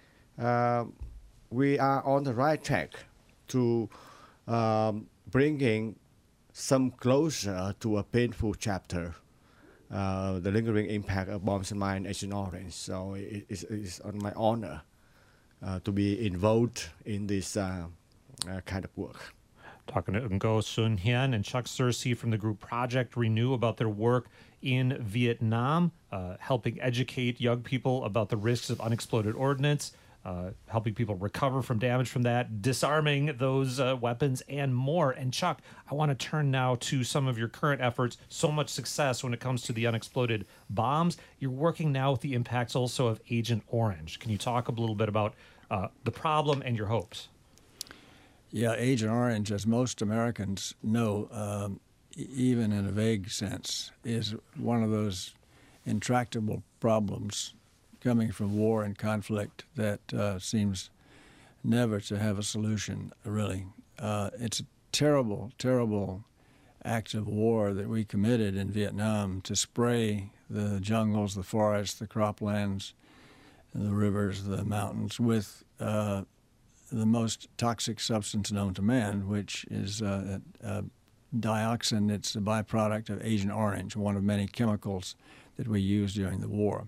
[SPEAKER 7] uh, we are on the right track to um, bringing some closure to a painful chapter, uh, the lingering impact of bombs and mine Agent Orange. So it is it on my honor uh, to be involved in this uh, uh, kind of work.
[SPEAKER 1] Talking to Ngo Sun Hien and Chuck Searcy from the group Project Renew about their work in Vietnam, uh, helping educate young people about the risks of unexploded ordnance, uh, helping people recover from damage from that, disarming those uh, weapons, and more. And Chuck, I want to turn now to some of your current efforts. So much success when it comes to the unexploded bombs. You're working now with the impacts also of Agent Orange. Can you talk a little bit about uh, the problem and your hopes?
[SPEAKER 6] Yeah, Agent Orange, as most Americans know, um, even in a vague sense, is one of those intractable problems coming from war and conflict that uh, seems never to have a solution, really. Uh, it's a terrible, terrible act of war that we committed in Vietnam to spray the jungles, the forests, the croplands, the rivers, the mountains with uh, the most toxic substance known to man, which is uh, uh, dioxin. It's a byproduct of Agent Orange, one of many chemicals that we used during the war.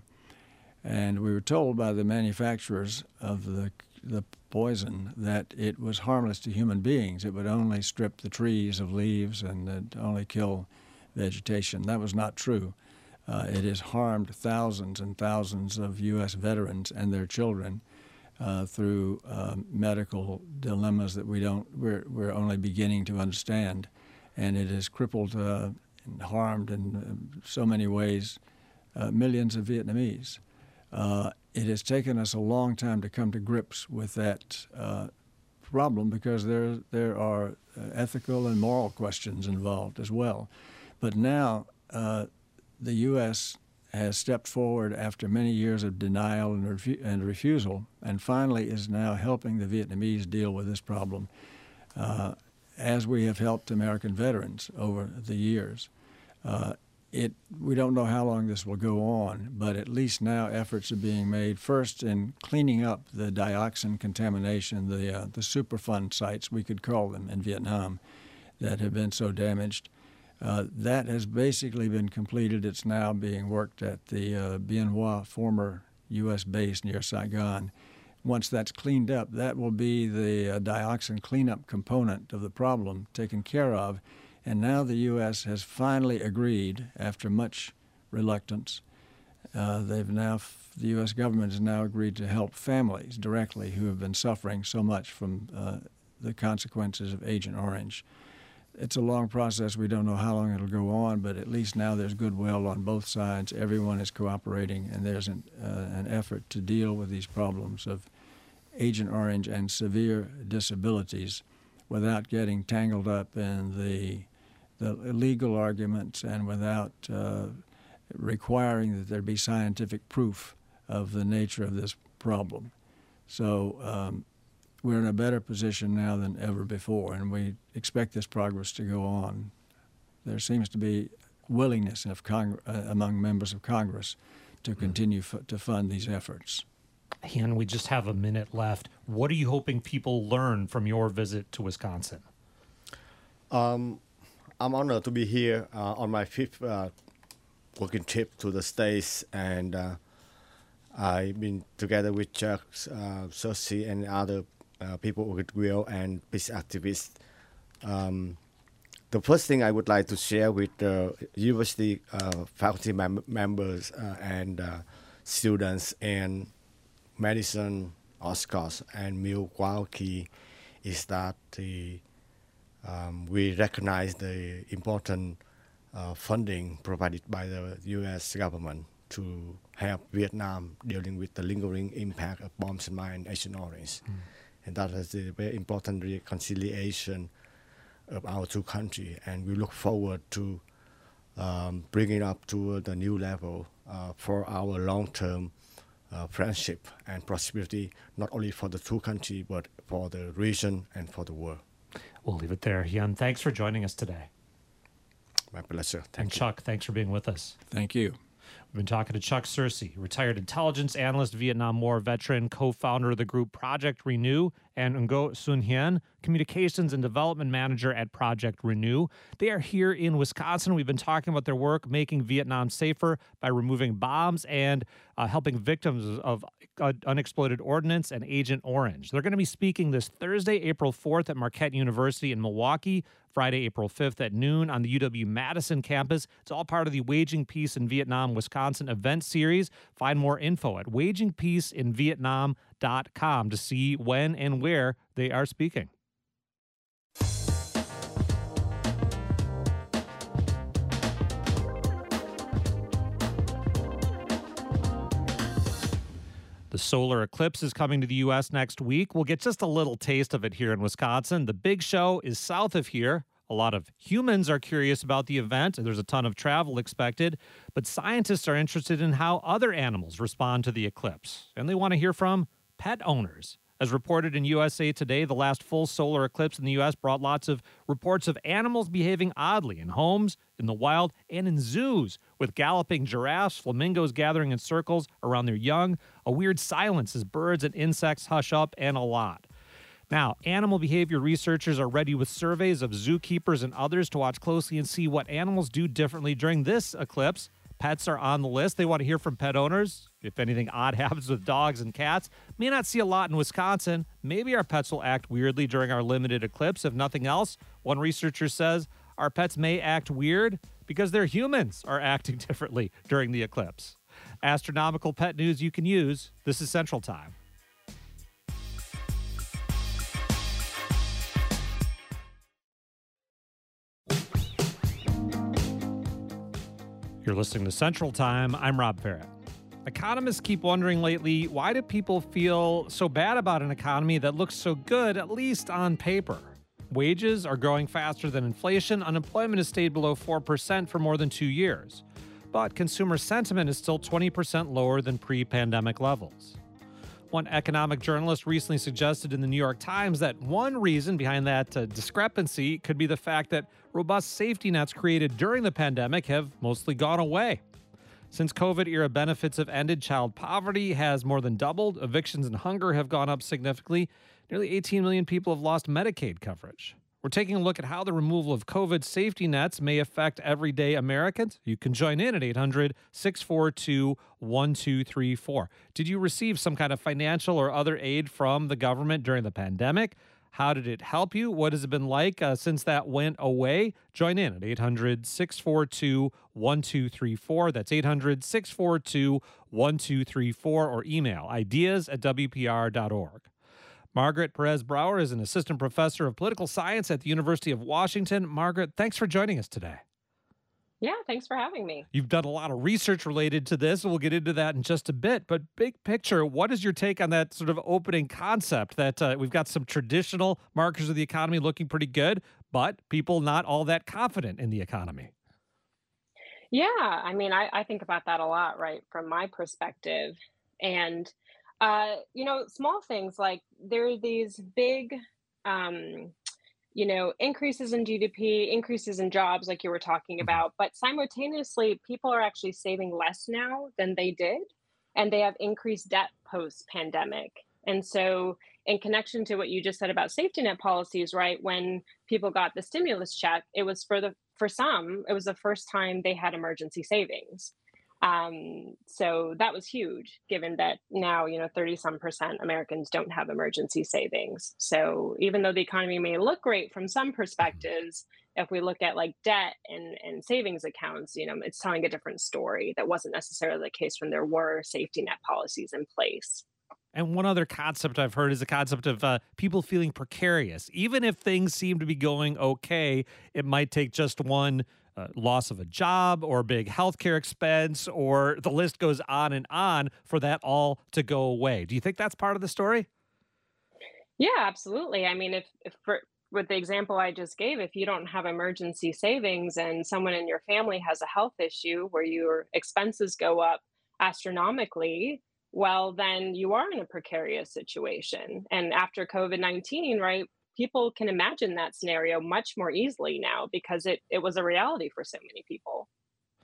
[SPEAKER 6] And we were told by the manufacturers of the, the poison that it was harmless to human beings. It would only strip the trees of leaves and it'd only kill vegetation. That was not true. Uh, it has harmed thousands and thousands of U S veterans and their children Uh, through uh, medical dilemmas that we don't, we're, we're only beginning to understand. And it has crippled uh, and harmed in uh, so many ways uh, millions of Vietnamese. Uh, it has taken us a long time to come to grips with that uh, problem because there, there are uh, ethical and moral questions involved as well. But now uh, the U S has stepped forward after many years of denial and, refu- and refusal, and finally is now helping the Vietnamese deal with this problem, uh, as we have helped American veterans over the years. Uh, it, we don't know how long this will go on, but at least now efforts are being made, first in cleaning up the dioxin contamination, the, uh, the Superfund sites, we could call them, in Vietnam, that have been so damaged. Uh, that has basically been completed. It's now being worked at the uh, Bien Hoa former U S base near Saigon. Once that's cleaned up, that will be the uh, dioxin cleanup component of the problem taken care of. And now the U S has finally agreed, after much reluctance, uh, they've now, the U S government has now agreed to help families directly who have been suffering so much from uh, the consequences of Agent Orange. It's a long process. We don't know how long it'll go on, but at least now there's goodwill on both sides. Everyone is cooperating, and there's an, uh, an effort to deal with these problems of Agent Orange and severe disabilities without getting tangled up in the, the legal arguments and without uh, requiring that there be scientific proof of the nature of this problem. So um, we're in a better position now than ever before, and we expect this progress to go on. There seems to be willingness of Cong- uh, among members of Congress to continue f- to fund these efforts.
[SPEAKER 1] And we just have a minute left. What are you hoping people learn from your visit to Wisconsin?
[SPEAKER 7] Um, I'm honored to be here uh, on my fifth uh, working trip to the States, and uh, I've been together with Chuck uh, Searcy and other Uh, people with will and peace activists. Um, the first thing I would like to share with the university uh, faculty mem- members uh, and uh, students in Madison, Oshkosh, and Milwaukee is that the, um, we recognize the important uh, funding provided by the U S government to help Vietnam dealing with the lingering impact of bombs and mines and Agent Orange. Mm. And that is a very important reconciliation of our two countries. And we look forward to um, bringing up to the new level uh, for our long-term uh, friendship and prosperity, not only for the two countries, but for the region and for the world.
[SPEAKER 1] We'll leave it there. Hien, thanks for joining us today.
[SPEAKER 7] My pleasure. Thank
[SPEAKER 1] and
[SPEAKER 7] you.
[SPEAKER 1] Chuck, thanks for being with us.
[SPEAKER 6] Thank you.
[SPEAKER 1] We've been talking to Chuck Searcy, retired intelligence analyst, Vietnam War veteran, co-founder of the group Project Renew, and Ngo Sun Hien, communications and development manager at Project Renew. They are here in Wisconsin. We've been talking about their work making Vietnam safer by removing bombs and uh, helping victims of uh, unexploded ordnance and Agent Orange. They're going to be speaking this Thursday, April fourth at Marquette University in Milwaukee, Friday, April fifth at noon on the U W-Madison campus. It's all part of the Waging Peace in Vietnam, Wisconsin event series. Find more info at waging peace in vietnam dot com to see when and where they are speaking. The solar eclipse is coming to the U S next week. We'll get just a little taste of it here in Wisconsin. The big show is south of here. A lot of humans are curious about the event, and there's a ton of travel expected. But scientists are interested in how other animals respond to the eclipse, and they want to hear from pet owners. As reported in U S A Today, the last full solar eclipse in the U S brought lots of reports of animals behaving oddly in homes, in the wild, and in zoos, with galloping giraffes, flamingos gathering in circles around their young, a weird silence as birds and insects hush up, and a lot. Now, animal behavior researchers are ready with surveys of zookeepers and others to watch closely and see what animals do differently during this eclipse. Pets are on the list. They want to hear from pet owners. If anything odd happens with dogs and cats, may not see a lot in Wisconsin. Maybe our pets will act weirdly during our limited eclipse. If nothing else, one researcher says our pets may act weird because their humans are acting differently during the eclipse. Astronomical pet news you can use. This is Central Time. You're listening to Central Time. I'm Rob Farrett. Economists keep wondering lately, why do people feel so bad about an economy that looks so good, at least on paper? Wages are growing faster than inflation. Unemployment has stayed below four percent for more than two years. But consumer sentiment is still twenty percent lower than pre-pandemic levels. One economic journalist recently suggested in the New York Times that one reason behind that uh, discrepancy could be the fact that robust safety nets created during the pandemic have mostly gone away. Since COVID-era benefits have ended, child poverty has more than doubled, evictions and hunger have gone up significantly. Nearly eighteen million people have lost Medicaid coverage. We're taking a look at how the removal of COVID safety nets may affect everyday Americans. You can join in at eight hundred, six four two, one two three four. Did you receive some kind of financial or other aid from the government during the pandemic? How did it help you? What has it been like uh, since that went away? Join in at eight hundred, six four two, one two three four. That's eight hundred, six four two, one two three four, or email ideas at w p r dot org. Margaret Perez Brower is an assistant professor of political science at the University of Washington. Margaret, thanks for joining us today.
[SPEAKER 8] Yeah, thanks for having me.
[SPEAKER 1] You've done a lot of research related to this, and we'll get into that in just a bit. But big picture, what is your take on that sort of opening concept that uh, we've got some traditional markers of the economy looking pretty good, but people not all that confident in the economy?
[SPEAKER 8] Yeah, I mean, I, I think about that a lot, right, from my perspective. And Uh, you know, small things like there are these big, um, you know, increases in G D P, increases in jobs, like you were talking about, but simultaneously, people are actually saving less now than they did, and they have increased debt post-pandemic. And so, in connection to what you just said about safety net policies, right, when people got the stimulus check, it was for the for some, it was the first time they had emergency savings. Um, so that was huge, given that now, you know, thirty some percent Americans don't have emergency savings. So even though the economy may look great from some perspectives, if we look at like debt and, and savings accounts, you know, it's telling a different story. That wasn't necessarily the case when there were safety net policies in place.
[SPEAKER 1] And one other concept I've heard is the concept of uh, people feeling precarious. Even if things seem to be going okay, it might take just one uh, loss of a job or a big healthcare expense, or the list goes on and on for that all to go away. Do you think that's part of the story?
[SPEAKER 8] Yeah, absolutely. I mean, if, if for, with the example I just gave, if you don't have emergency savings and someone in your family has a health issue where your expenses go up astronomically, well, then you are in a precarious situation. And after COVID nineteen, right, people can imagine that scenario much more easily now because it, it was a reality for so many people.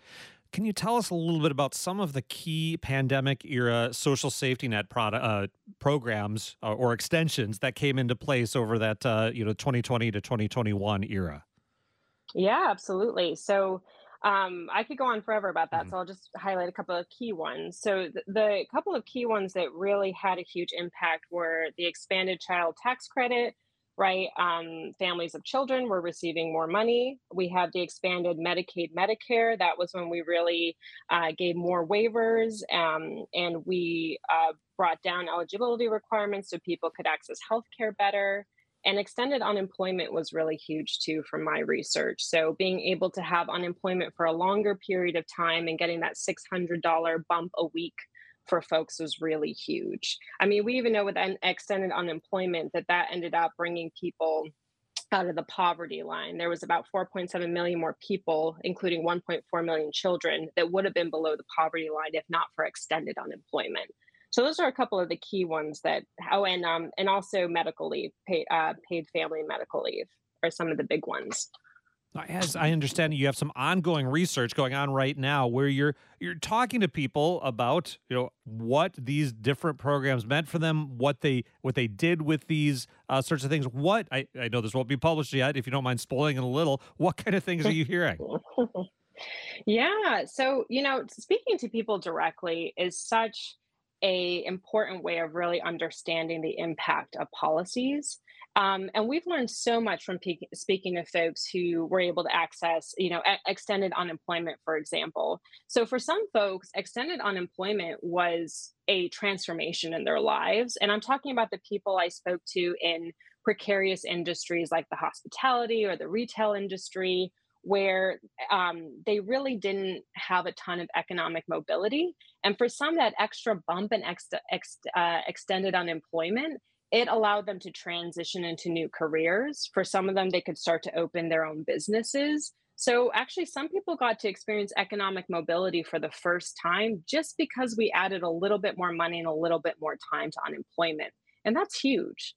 [SPEAKER 1] Can you tell us a little bit about some of the key pandemic era social safety net product, uh, programs uh, or extensions that came into place over that uh, you know twenty twenty to twenty twenty-one era?
[SPEAKER 8] Yeah, absolutely. So um, I could go on forever about that.
[SPEAKER 1] Mhm.
[SPEAKER 8] So I'll just highlight a couple of key ones. So the, the couple of key ones that really had a huge impact were the expanded child tax credit, right? Um, families of children were receiving more money. We have the expanded Medicaid, Medicare. That was when we really uh, gave more waivers, um, and we uh, brought down eligibility requirements so people could access healthcare better. And extended unemployment was really huge too, from my research. So being able to have unemployment for a longer period of time and getting that six hundred dollars bump a week for folks was really huge. I mean, we even know with an extended unemployment that that ended up bringing people out of the poverty line. There was about four point seven million more people, including one point four million children, that would have been below the poverty line if not for extended unemployment. So those are a couple of the key ones that. Oh, and um, and also medical leave, paid uh, paid family medical leave, are some of the big ones.
[SPEAKER 1] Now, as I understand it, you have some ongoing research going on right now where you're you're talking to people about, you know, what these different programs meant for them, what they what they did with these uh, sorts of things. What I, I know this won't be published yet, if you don't mind spoiling it a little. What kind of things are you hearing?
[SPEAKER 8] Yeah. So, you know, speaking to people directly is such a important way of really understanding the impact of policies. Um, and we've learned so much from pe- speaking to folks who were able to access, you know, e- extended unemployment, for example. So for some folks, extended unemployment was a transformation in their lives. And I'm talking about the people I spoke to in precarious industries like the hospitality or the retail industry, where um, they really didn't have a ton of economic mobility. And for some, that extra bump in ex- ex- uh, extended unemployment, it allowed them to transition into new careers. For some of them, they could start to open their own businesses. So actually, some people got to experience economic mobility for the first time just because we added a little bit more money and a little bit more time to unemployment. And that's huge.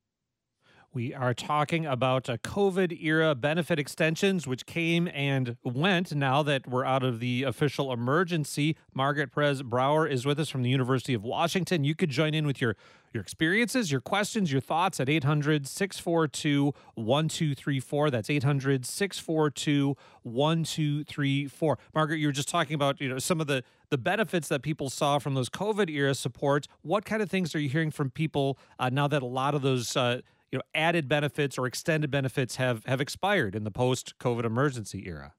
[SPEAKER 1] We are talking about a COVID era benefit extensions, which came and went now that we're out of the official emergency. Margaret Perez Brower is with us from the University of Washington. You could join in with your, your experiences, your questions, your thoughts at eight hundred, six four two, one two three four. That's eight hundred, six four two, one two three four. Margaret, you were just talking about, you know, some of the, the benefits that people saw from those COVID era supports. What kind of things are you hearing from people uh, now that a lot of those uh, you know, added benefits or extended benefits have have expired in the post-COVID emergency era?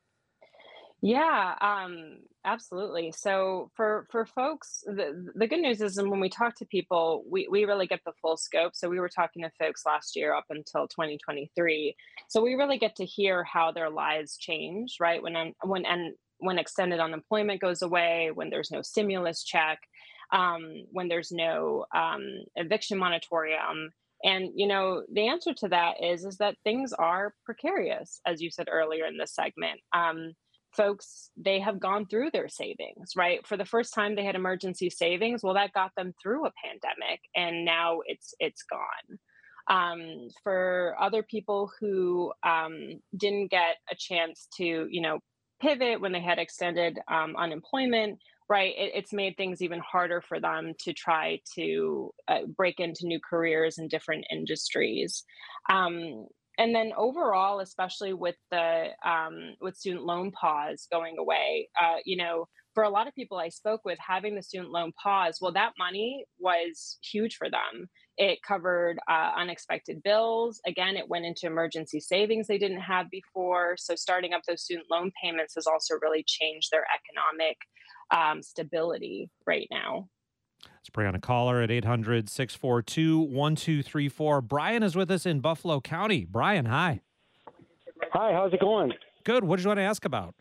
[SPEAKER 8] Yeah, um, absolutely. So for for folks, the the good news is, and when we talk to people, we we really get the full scope. So we were talking to folks last year up until twenty twenty-three. So we really get to hear how their lives change, right? When un- when and when extended unemployment goes away, when there's no stimulus check, um, when there's no um, eviction moratorium. And you know, the answer to that is is that things are precarious, as you said earlier in this segment. Um, folks, they have gone through their savings, right? For the first time, they had emergency savings. Well, that got them through a pandemic, and now it's it's gone. Um, for other people who um, didn't get a chance to, you know, pivot when they had extended um, unemployment, right? It, it's made things even harder for them to try to uh, break into new careers in different industries. Um, and then overall, especially with the um, with student loan pause going away, uh, you know, for a lot of people I spoke with, having the student loan pause, well, that money was huge for them. It covered uh, unexpected bills. Again, it went into emergency savings they didn't have before. So starting up those student loan payments has also really changed their economic um, stability right now.
[SPEAKER 1] Let's bring on a caller at eight hundred, six four two, one two three four. Brian is with us in Buffalo County. Brian, hi.
[SPEAKER 9] Hi, how's it going?
[SPEAKER 1] Good. What did you want to ask about?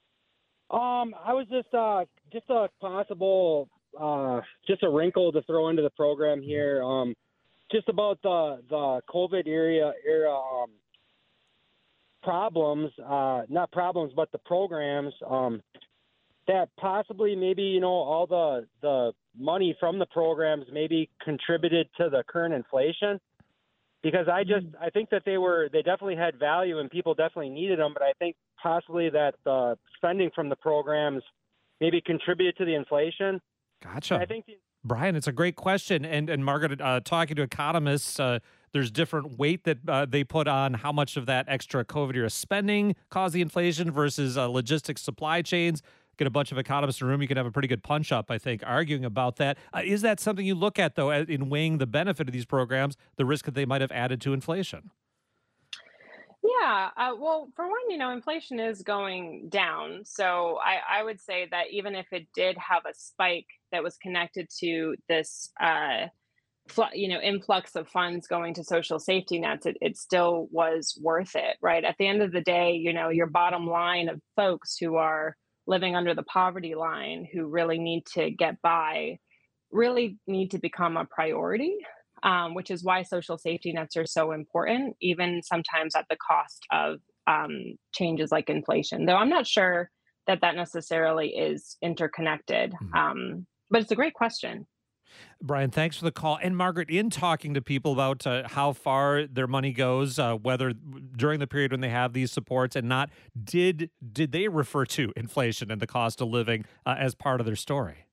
[SPEAKER 9] Um, I was just uh, just a possible, uh, just a wrinkle to throw into the program here. Um, just about the the COVID era era um, problems, uh, not problems, but the programs um, that possibly maybe you know all the the money from the programs maybe contributed to the current inflation. because I just I think that they were they definitely had value and people definitely needed them, but I think possibly that uh, spending from the programs maybe contributed to the inflation.
[SPEAKER 1] Gotcha.
[SPEAKER 9] I think the,
[SPEAKER 1] Brian, it's a great question. And and Margaret, uh, talking to economists, uh, there's different weight that uh, they put on how much of that extra COVID era spending caused the inflation versus uh, logistics supply chains. Get a bunch of economists in a room, you can have a pretty good punch up, I think, arguing about that. Uh, is that something you look at, though, in weighing the benefit of these programs, the risk that they might have added to inflation?
[SPEAKER 8] Yeah, uh, well, for one, you know, inflation is going down. So I, I would say that even if it did have a spike that was connected to this, uh, fl- you know, influx of funds going to social safety nets, it, it still was worth it, right? At the end of the day, you know, your bottom line of folks who are living under the poverty line, who really need to get by, really need to become a priority. Um, which is why social safety nets are so important, even sometimes at the cost of um, changes like inflation. Though I'm not sure that that necessarily is interconnected.
[SPEAKER 1] Mhm.
[SPEAKER 8] Um, but it's a great question.
[SPEAKER 1] Brian, thanks for the call. And Margaret, in talking to people about uh, how far their money goes, uh, whether during the period when they have these supports and not, did did they refer to inflation and the cost of living uh, as part of their story?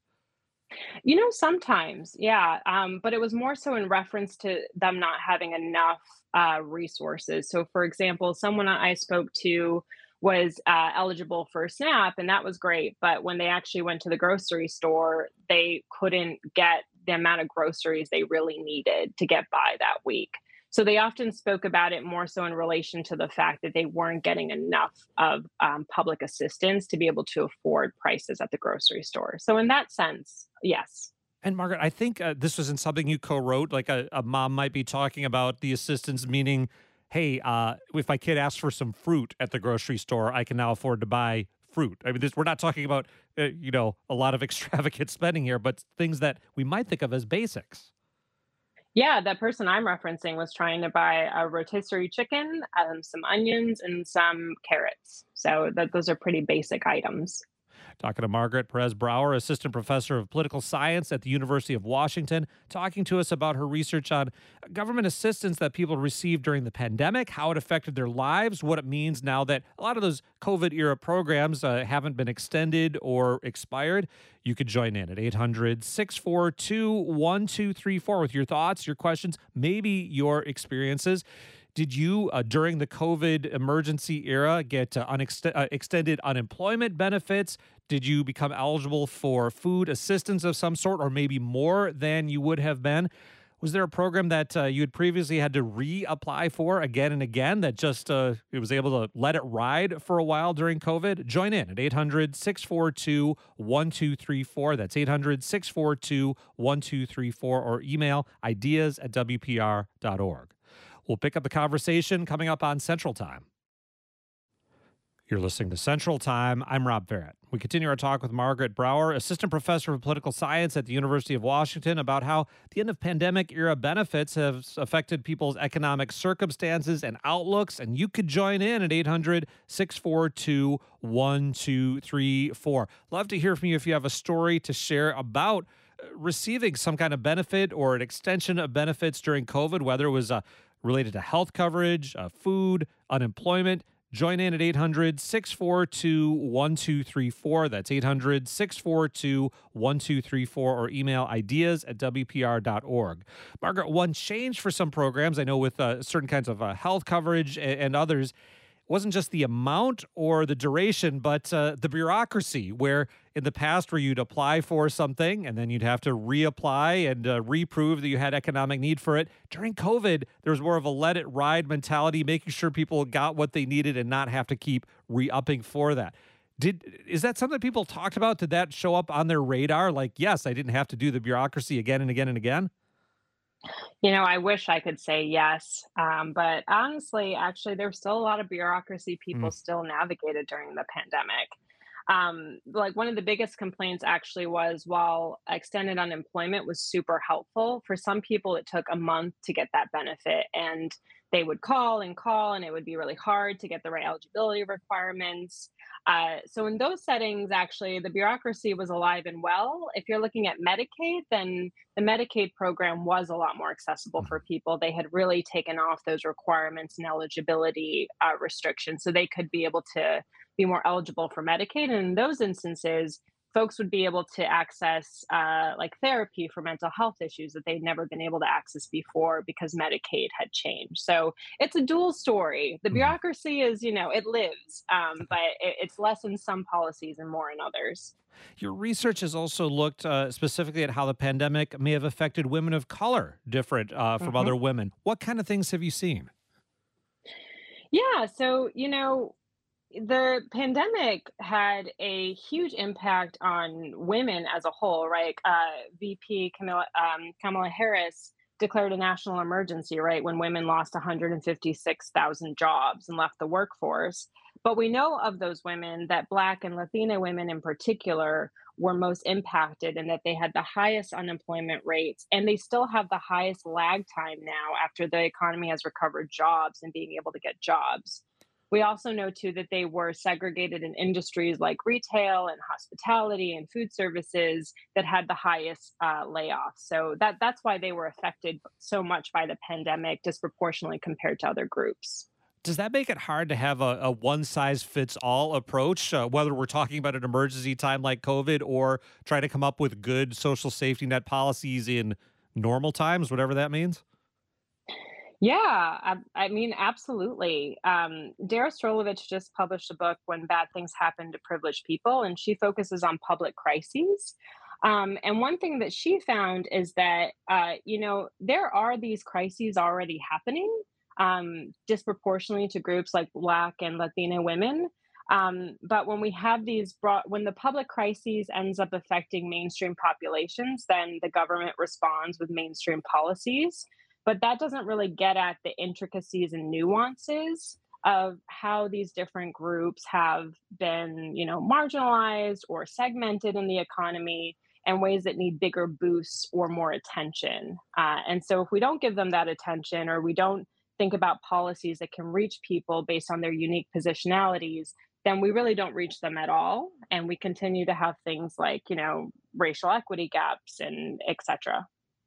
[SPEAKER 8] You know, sometimes, yeah. Um, but it was more so in reference to them not having enough uh, resources. So, for example, someone I spoke to was uh, eligible for SNAP, and that was great. But when they actually went to the grocery store, they couldn't get the amount of groceries they really needed to get by that week. So they often spoke about it more so in relation to the fact that they weren't getting enough of um, public assistance to be able to afford prices at the grocery store. So in that sense, yes.
[SPEAKER 1] And Margaret, I think uh, this wasn't something you co-wrote. Like a, a mom might be talking about the assistance, meaning, hey, uh, if my kid asks for some fruit at the grocery store, I can now afford to buy fruit. I mean, this, we're not talking about, uh, you know, a lot of extravagant spending here, but things that we might think of as basics.
[SPEAKER 8] Yeah, that person I'm referencing was trying to buy a rotisserie chicken, um, some onions, and some carrots. So that those are pretty basic items.
[SPEAKER 1] Talking to Margaret Perez Brower, assistant professor of political science at the University of Washington, talking to us about her research on government assistance that people received during the pandemic, how it affected their lives, what it means now that a lot of those COVID era programs uh, haven't been extended or expired. You could join in at eight hundred, six four two, one two three four with your thoughts, your questions, maybe your experiences. Did you, uh, during the COVID emergency era, get uh, unext- uh, extended unemployment benefits? Did you become eligible for food assistance of some sort, or maybe more than you would have been? Was there a program that uh, you had previously had to reapply for again and again that just uh, it was able to let it ride for a while during COVID? Join in at eight hundred, six four two, one two three four. That's eight hundred, six four two, one two three four, or email ideas at W P R dot org. We'll pick up the conversation coming up on Central Time. You're listening to Central Time. I'm Rob Barrett. We continue our talk with Margaret Brower, assistant professor of political science at the University of Washington, about how the end of pandemic era benefits have affected people's economic circumstances and outlooks. And you could join in at eight hundred, six four two, one two three four. Love to hear from you if you have a story to share about receiving some kind of benefit or an extension of benefits during COVID, whether it was uh, related to health coverage, uh, food, unemployment. Join in at eight hundred, six four two, one two three four. That's eight hundred, six four two, one two three four, or email ideas at W P R dot org. Margaret, one change for some programs, I know with uh, certain kinds of uh, health coverage and, and others, wasn't just the amount or the duration, but uh, the bureaucracy, where in the past where you'd apply for something and then you'd have to reapply and uh, reprove that you had economic need for it. During COVID, there was more of a let it ride mentality, making sure people got what they needed and not have to keep re-upping for that. Did is that something people talked about? Did that show up on their radar? Like, yes, I didn't have to do the bureaucracy again and again and again?
[SPEAKER 8] You know, I wish I could say yes. Um, but honestly, actually, there's still a lot of bureaucracy people
[SPEAKER 1] Mm.
[SPEAKER 8] still navigated during the pandemic. Um, like one of the biggest complaints actually was while extended unemployment was super helpful, for some people it took a month to get that benefit. And they would call and call, and it would be really hard to get the right eligibility requirements. Uh, so, in those settings, actually, the bureaucracy was alive and well. If you're looking at Medicaid, then the Medicaid program was a lot more accessible for people. They had really taken off those requirements and eligibility uh, restrictions, so they could be able to be more eligible for Medicaid. And in those instances, folks would be able to access uh, like therapy for mental health issues that they'd never been able to access before because Medicaid had changed. So it's a dual story. The bureaucracy is, you know, it lives, um, but it, it's less in some policies and more in others.
[SPEAKER 1] Your research has also looked uh, specifically at how the pandemic may have affected women of color different uh, from
[SPEAKER 8] Mm-hmm.
[SPEAKER 1] other women. What kind of things have you seen?
[SPEAKER 8] Yeah, so, you know, the pandemic had a huge impact on women as a whole, right? Uh, V P Kamala, um, Kamala Harris declared a national emergency, right, when women lost one hundred fifty-six thousand jobs and left the workforce. But we know of those women that Black and Latina women in particular were most impacted and that they had the highest unemployment rates. And they still have the highest lag time now after the economy has recovered jobs and being able to get jobs. We also know, too, that they were segregated in industries like retail and hospitality and food services that had the highest uh, layoffs. So that, that's why they were affected so much by the pandemic disproportionately compared to other groups.
[SPEAKER 1] Does that make it hard to have a, a one-size-fits-all approach, uh, whether we're talking about an emergency time like COVID or try to come up with good social safety net policies in normal times, whatever that means?
[SPEAKER 8] Yeah, I, I mean, absolutely. Um, Dara Strolovich just published a book, When Bad Things Happen to Privileged People, and she focuses on public crises. Um, and one thing that she found is that, uh, you know, there are these crises already happening um, disproportionately to groups like Black and Latina women. Um, but when we have these broad, when the public crises ends up affecting mainstream populations, then the government responds with mainstream policies. But that doesn't really get at the intricacies and nuances of how these different groups have been, you know, marginalized or segmented in the economy in ways that need bigger boosts or more attention. Uh, and so if we don't give them that attention, or we don't think about policies that can reach people based on their unique positionalities, then we really don't reach them at all. And we continue to have things like, you know, racial equity gaps and et cetera.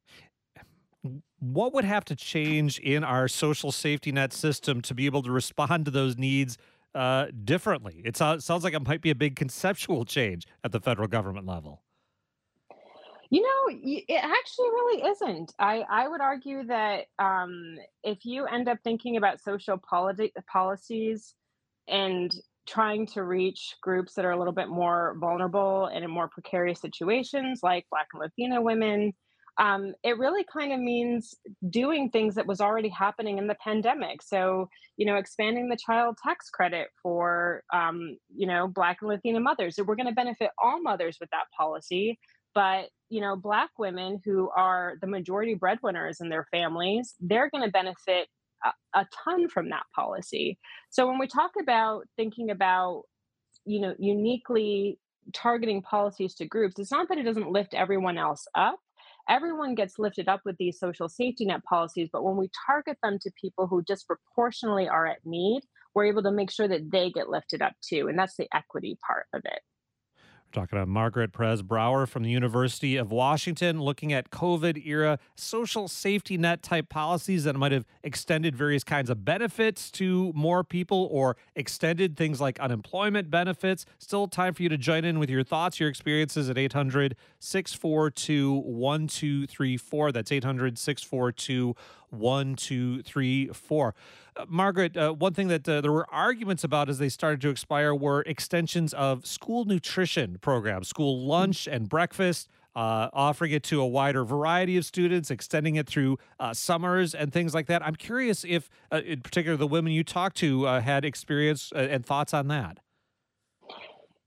[SPEAKER 1] What would have to change in our social safety net system to be able to respond to those needs uh, differently? It so- sounds like it might be a big conceptual change at the federal government level.
[SPEAKER 8] You know, y- it actually really isn't. I, I would argue that um, if you end up thinking about social politi- policies and trying to reach groups that are a little bit more vulnerable and in more precarious situations, like Black and Latina women, um, it really kind of means doing things that was already happening in the pandemic. So, you know, expanding the child tax credit for, um, you know, Black and Latina mothers. So we're going to benefit all mothers with that policy. But, you know, Black women who are the majority breadwinners in their families, they're going to benefit a, a ton from that policy. So when we talk about thinking about, you know, uniquely targeting policies to groups, it's not that it doesn't lift everyone else up. Everyone gets lifted up with these social safety net policies, but when we target them to people who disproportionately are at need, we're able to make sure that they get lifted up too. And that's the equity part of it.
[SPEAKER 1] Talking to Margaret Perez Brower from the University of Washington, looking at COVID era social safety net type policies that might have extended various kinds of benefits to more people or extended things like unemployment benefits. Still time for you to join in with your thoughts, your experiences at eight hundred, six four two, one two three four. That's eight hundred, six four two, one two three four. Uh, Margaret, uh, one thing that uh, there were arguments about as they started to expire were extensions of school nutrition programs, school lunch and breakfast, uh, offering it to a wider variety of students, extending it through uh, summers and things like that. I'm curious if, uh, in particular, the women you talked to uh, had experience uh, and thoughts on that.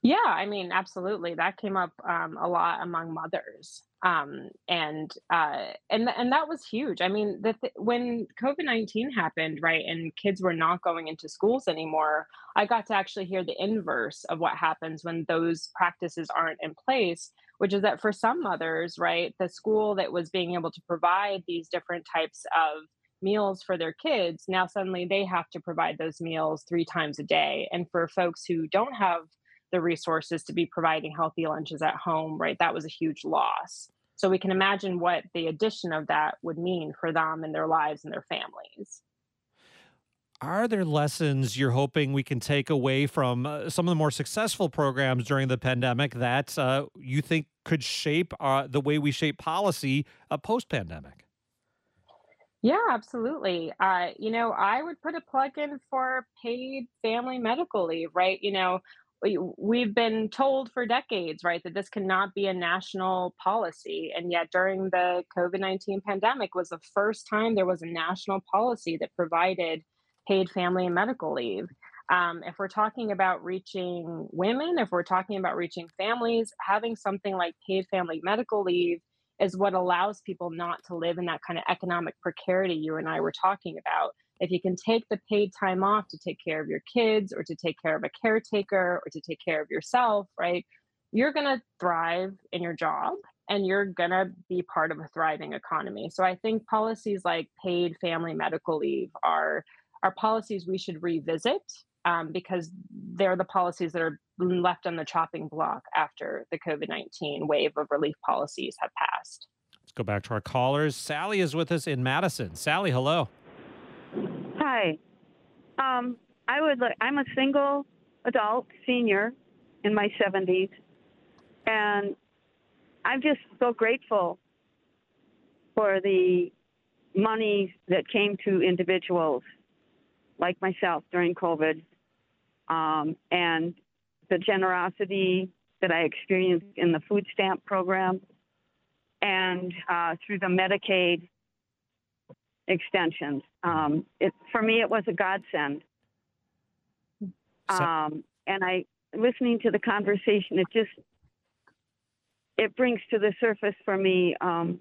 [SPEAKER 8] Yeah, I mean, absolutely. That came up um, a lot among mothers, um, and uh, and th- and that was huge. I mean, the th- when COVID nineteen happened, right, and kids were not going into schools anymore, I got to actually hear the inverse of what happens when those practices aren't in place, which is that for some mothers, right, the school that was being able to provide these different types of meals for their kids, now suddenly they have to provide those meals three times a day. And for folks who don't have the resources to be providing healthy lunches at home, right? That was a huge loss. So we can imagine what the addition of that would mean for them and their lives and their families.
[SPEAKER 1] Are there lessons you're hoping we can take away from uh, some of the more successful programs during the pandemic that uh, you think could shape uh, the way we shape policy uh, post-pandemic?
[SPEAKER 8] Yeah, absolutely. Uh, you know, I would put a plug in for paid family medical leave, right? You know, we, we've been told for decades, right, that this cannot be a national policy. And yet during the COVID nineteen pandemic was the first time there was a national policy that provided paid family and medical leave. Um, if we're talking about reaching women, if we're talking about reaching families, having something like paid family medical leave is what allows people not to live in that kind of economic precarity you and I were talking about. If you can take the paid time off to take care of your kids or to take care of a caretaker or to take care of yourself, right? You're going to thrive in your job and you're going to be part of a thriving economy. So I think policies like paid family medical leave are are policies we should revisit um, because they're the policies that are left on the chopping block after the COVID nineteen wave of relief policies have passed.
[SPEAKER 1] Let's go back to our callers. Sally is with us in Madison. Sally, hello.
[SPEAKER 10] Hi. Um, I would like, I'm a single adult senior in my seventies, and I'm just so grateful for the money that came to individuals like myself during COVID, um, and the generosity that I experienced in the food stamp program and uh, through the Medicaid extensions. Um, it, for me, it was a godsend. Um, and I, listening to the conversation, it just, it brings to the surface for me, um,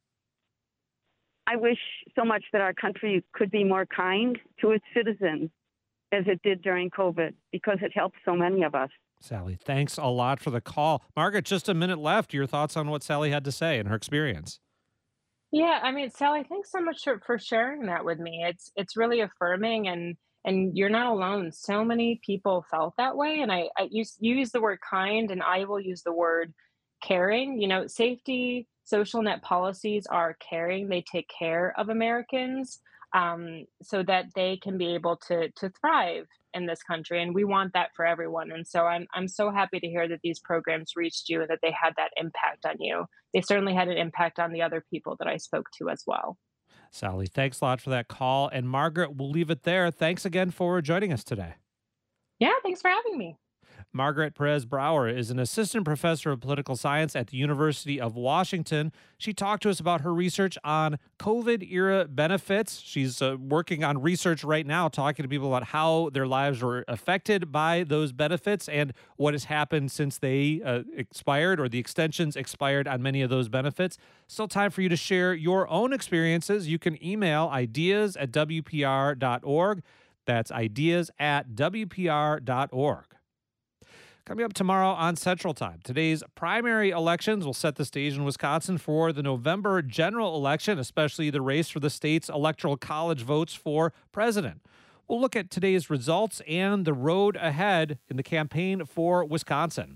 [SPEAKER 10] I wish so much that our country could be more kind to its citizens as it did during COVID, because it helped so many of us.
[SPEAKER 1] Sally, thanks a lot for the call. Margaret, just a minute left. Your thoughts on what Sally had to say and her experience?
[SPEAKER 8] Yeah, I mean, Sally, thanks so much for, for sharing that with me. It's it's really affirming, and and you're not alone. So many people felt that way, and I, I use you use the word kind, and I will use the word caring. You know, safety social net policies are caring. They take care of Americans um, so that they can be able to to thrive in this country, and we want that for everyone. And so I'm I'm so happy to hear that these programs reached you and that they had that impact on you. They certainly had an impact on the other people that I spoke to as well.
[SPEAKER 1] Sally, thanks a lot for that call. And Margaret, we'll leave it there. Thanks again for joining us today.
[SPEAKER 8] Yeah, thanks for having me.
[SPEAKER 1] Margaret Perez Brower is an assistant professor of political science at the University of Washington. She talked to us about her research on COVID-era benefits. She's uh, working on research right now, talking to people about how their lives were affected by those benefits and what has happened since they uh, expired or the extensions expired on many of those benefits. Still time for you to share your own experiences. You can email ideas at W P R dot org. That's ideas at W P R dot org. Coming up tomorrow on Central Time, today's primary elections will set the stage in Wisconsin for the November general election, especially the race for the state's electoral college votes for president. We'll look at today's results and the road ahead in the campaign for Wisconsin.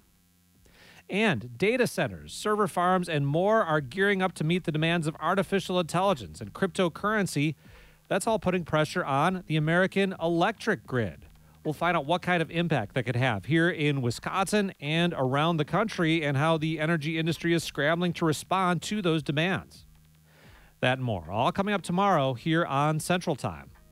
[SPEAKER 1] And data centers, server farms, and more are gearing up to meet the demands of artificial intelligence and cryptocurrency. That's all putting pressure on the American electric grid. We'll find out what kind of impact that could have here in Wisconsin and around the country and how the energy industry is scrambling to respond to those demands. That and more, all coming up tomorrow here on Central Time.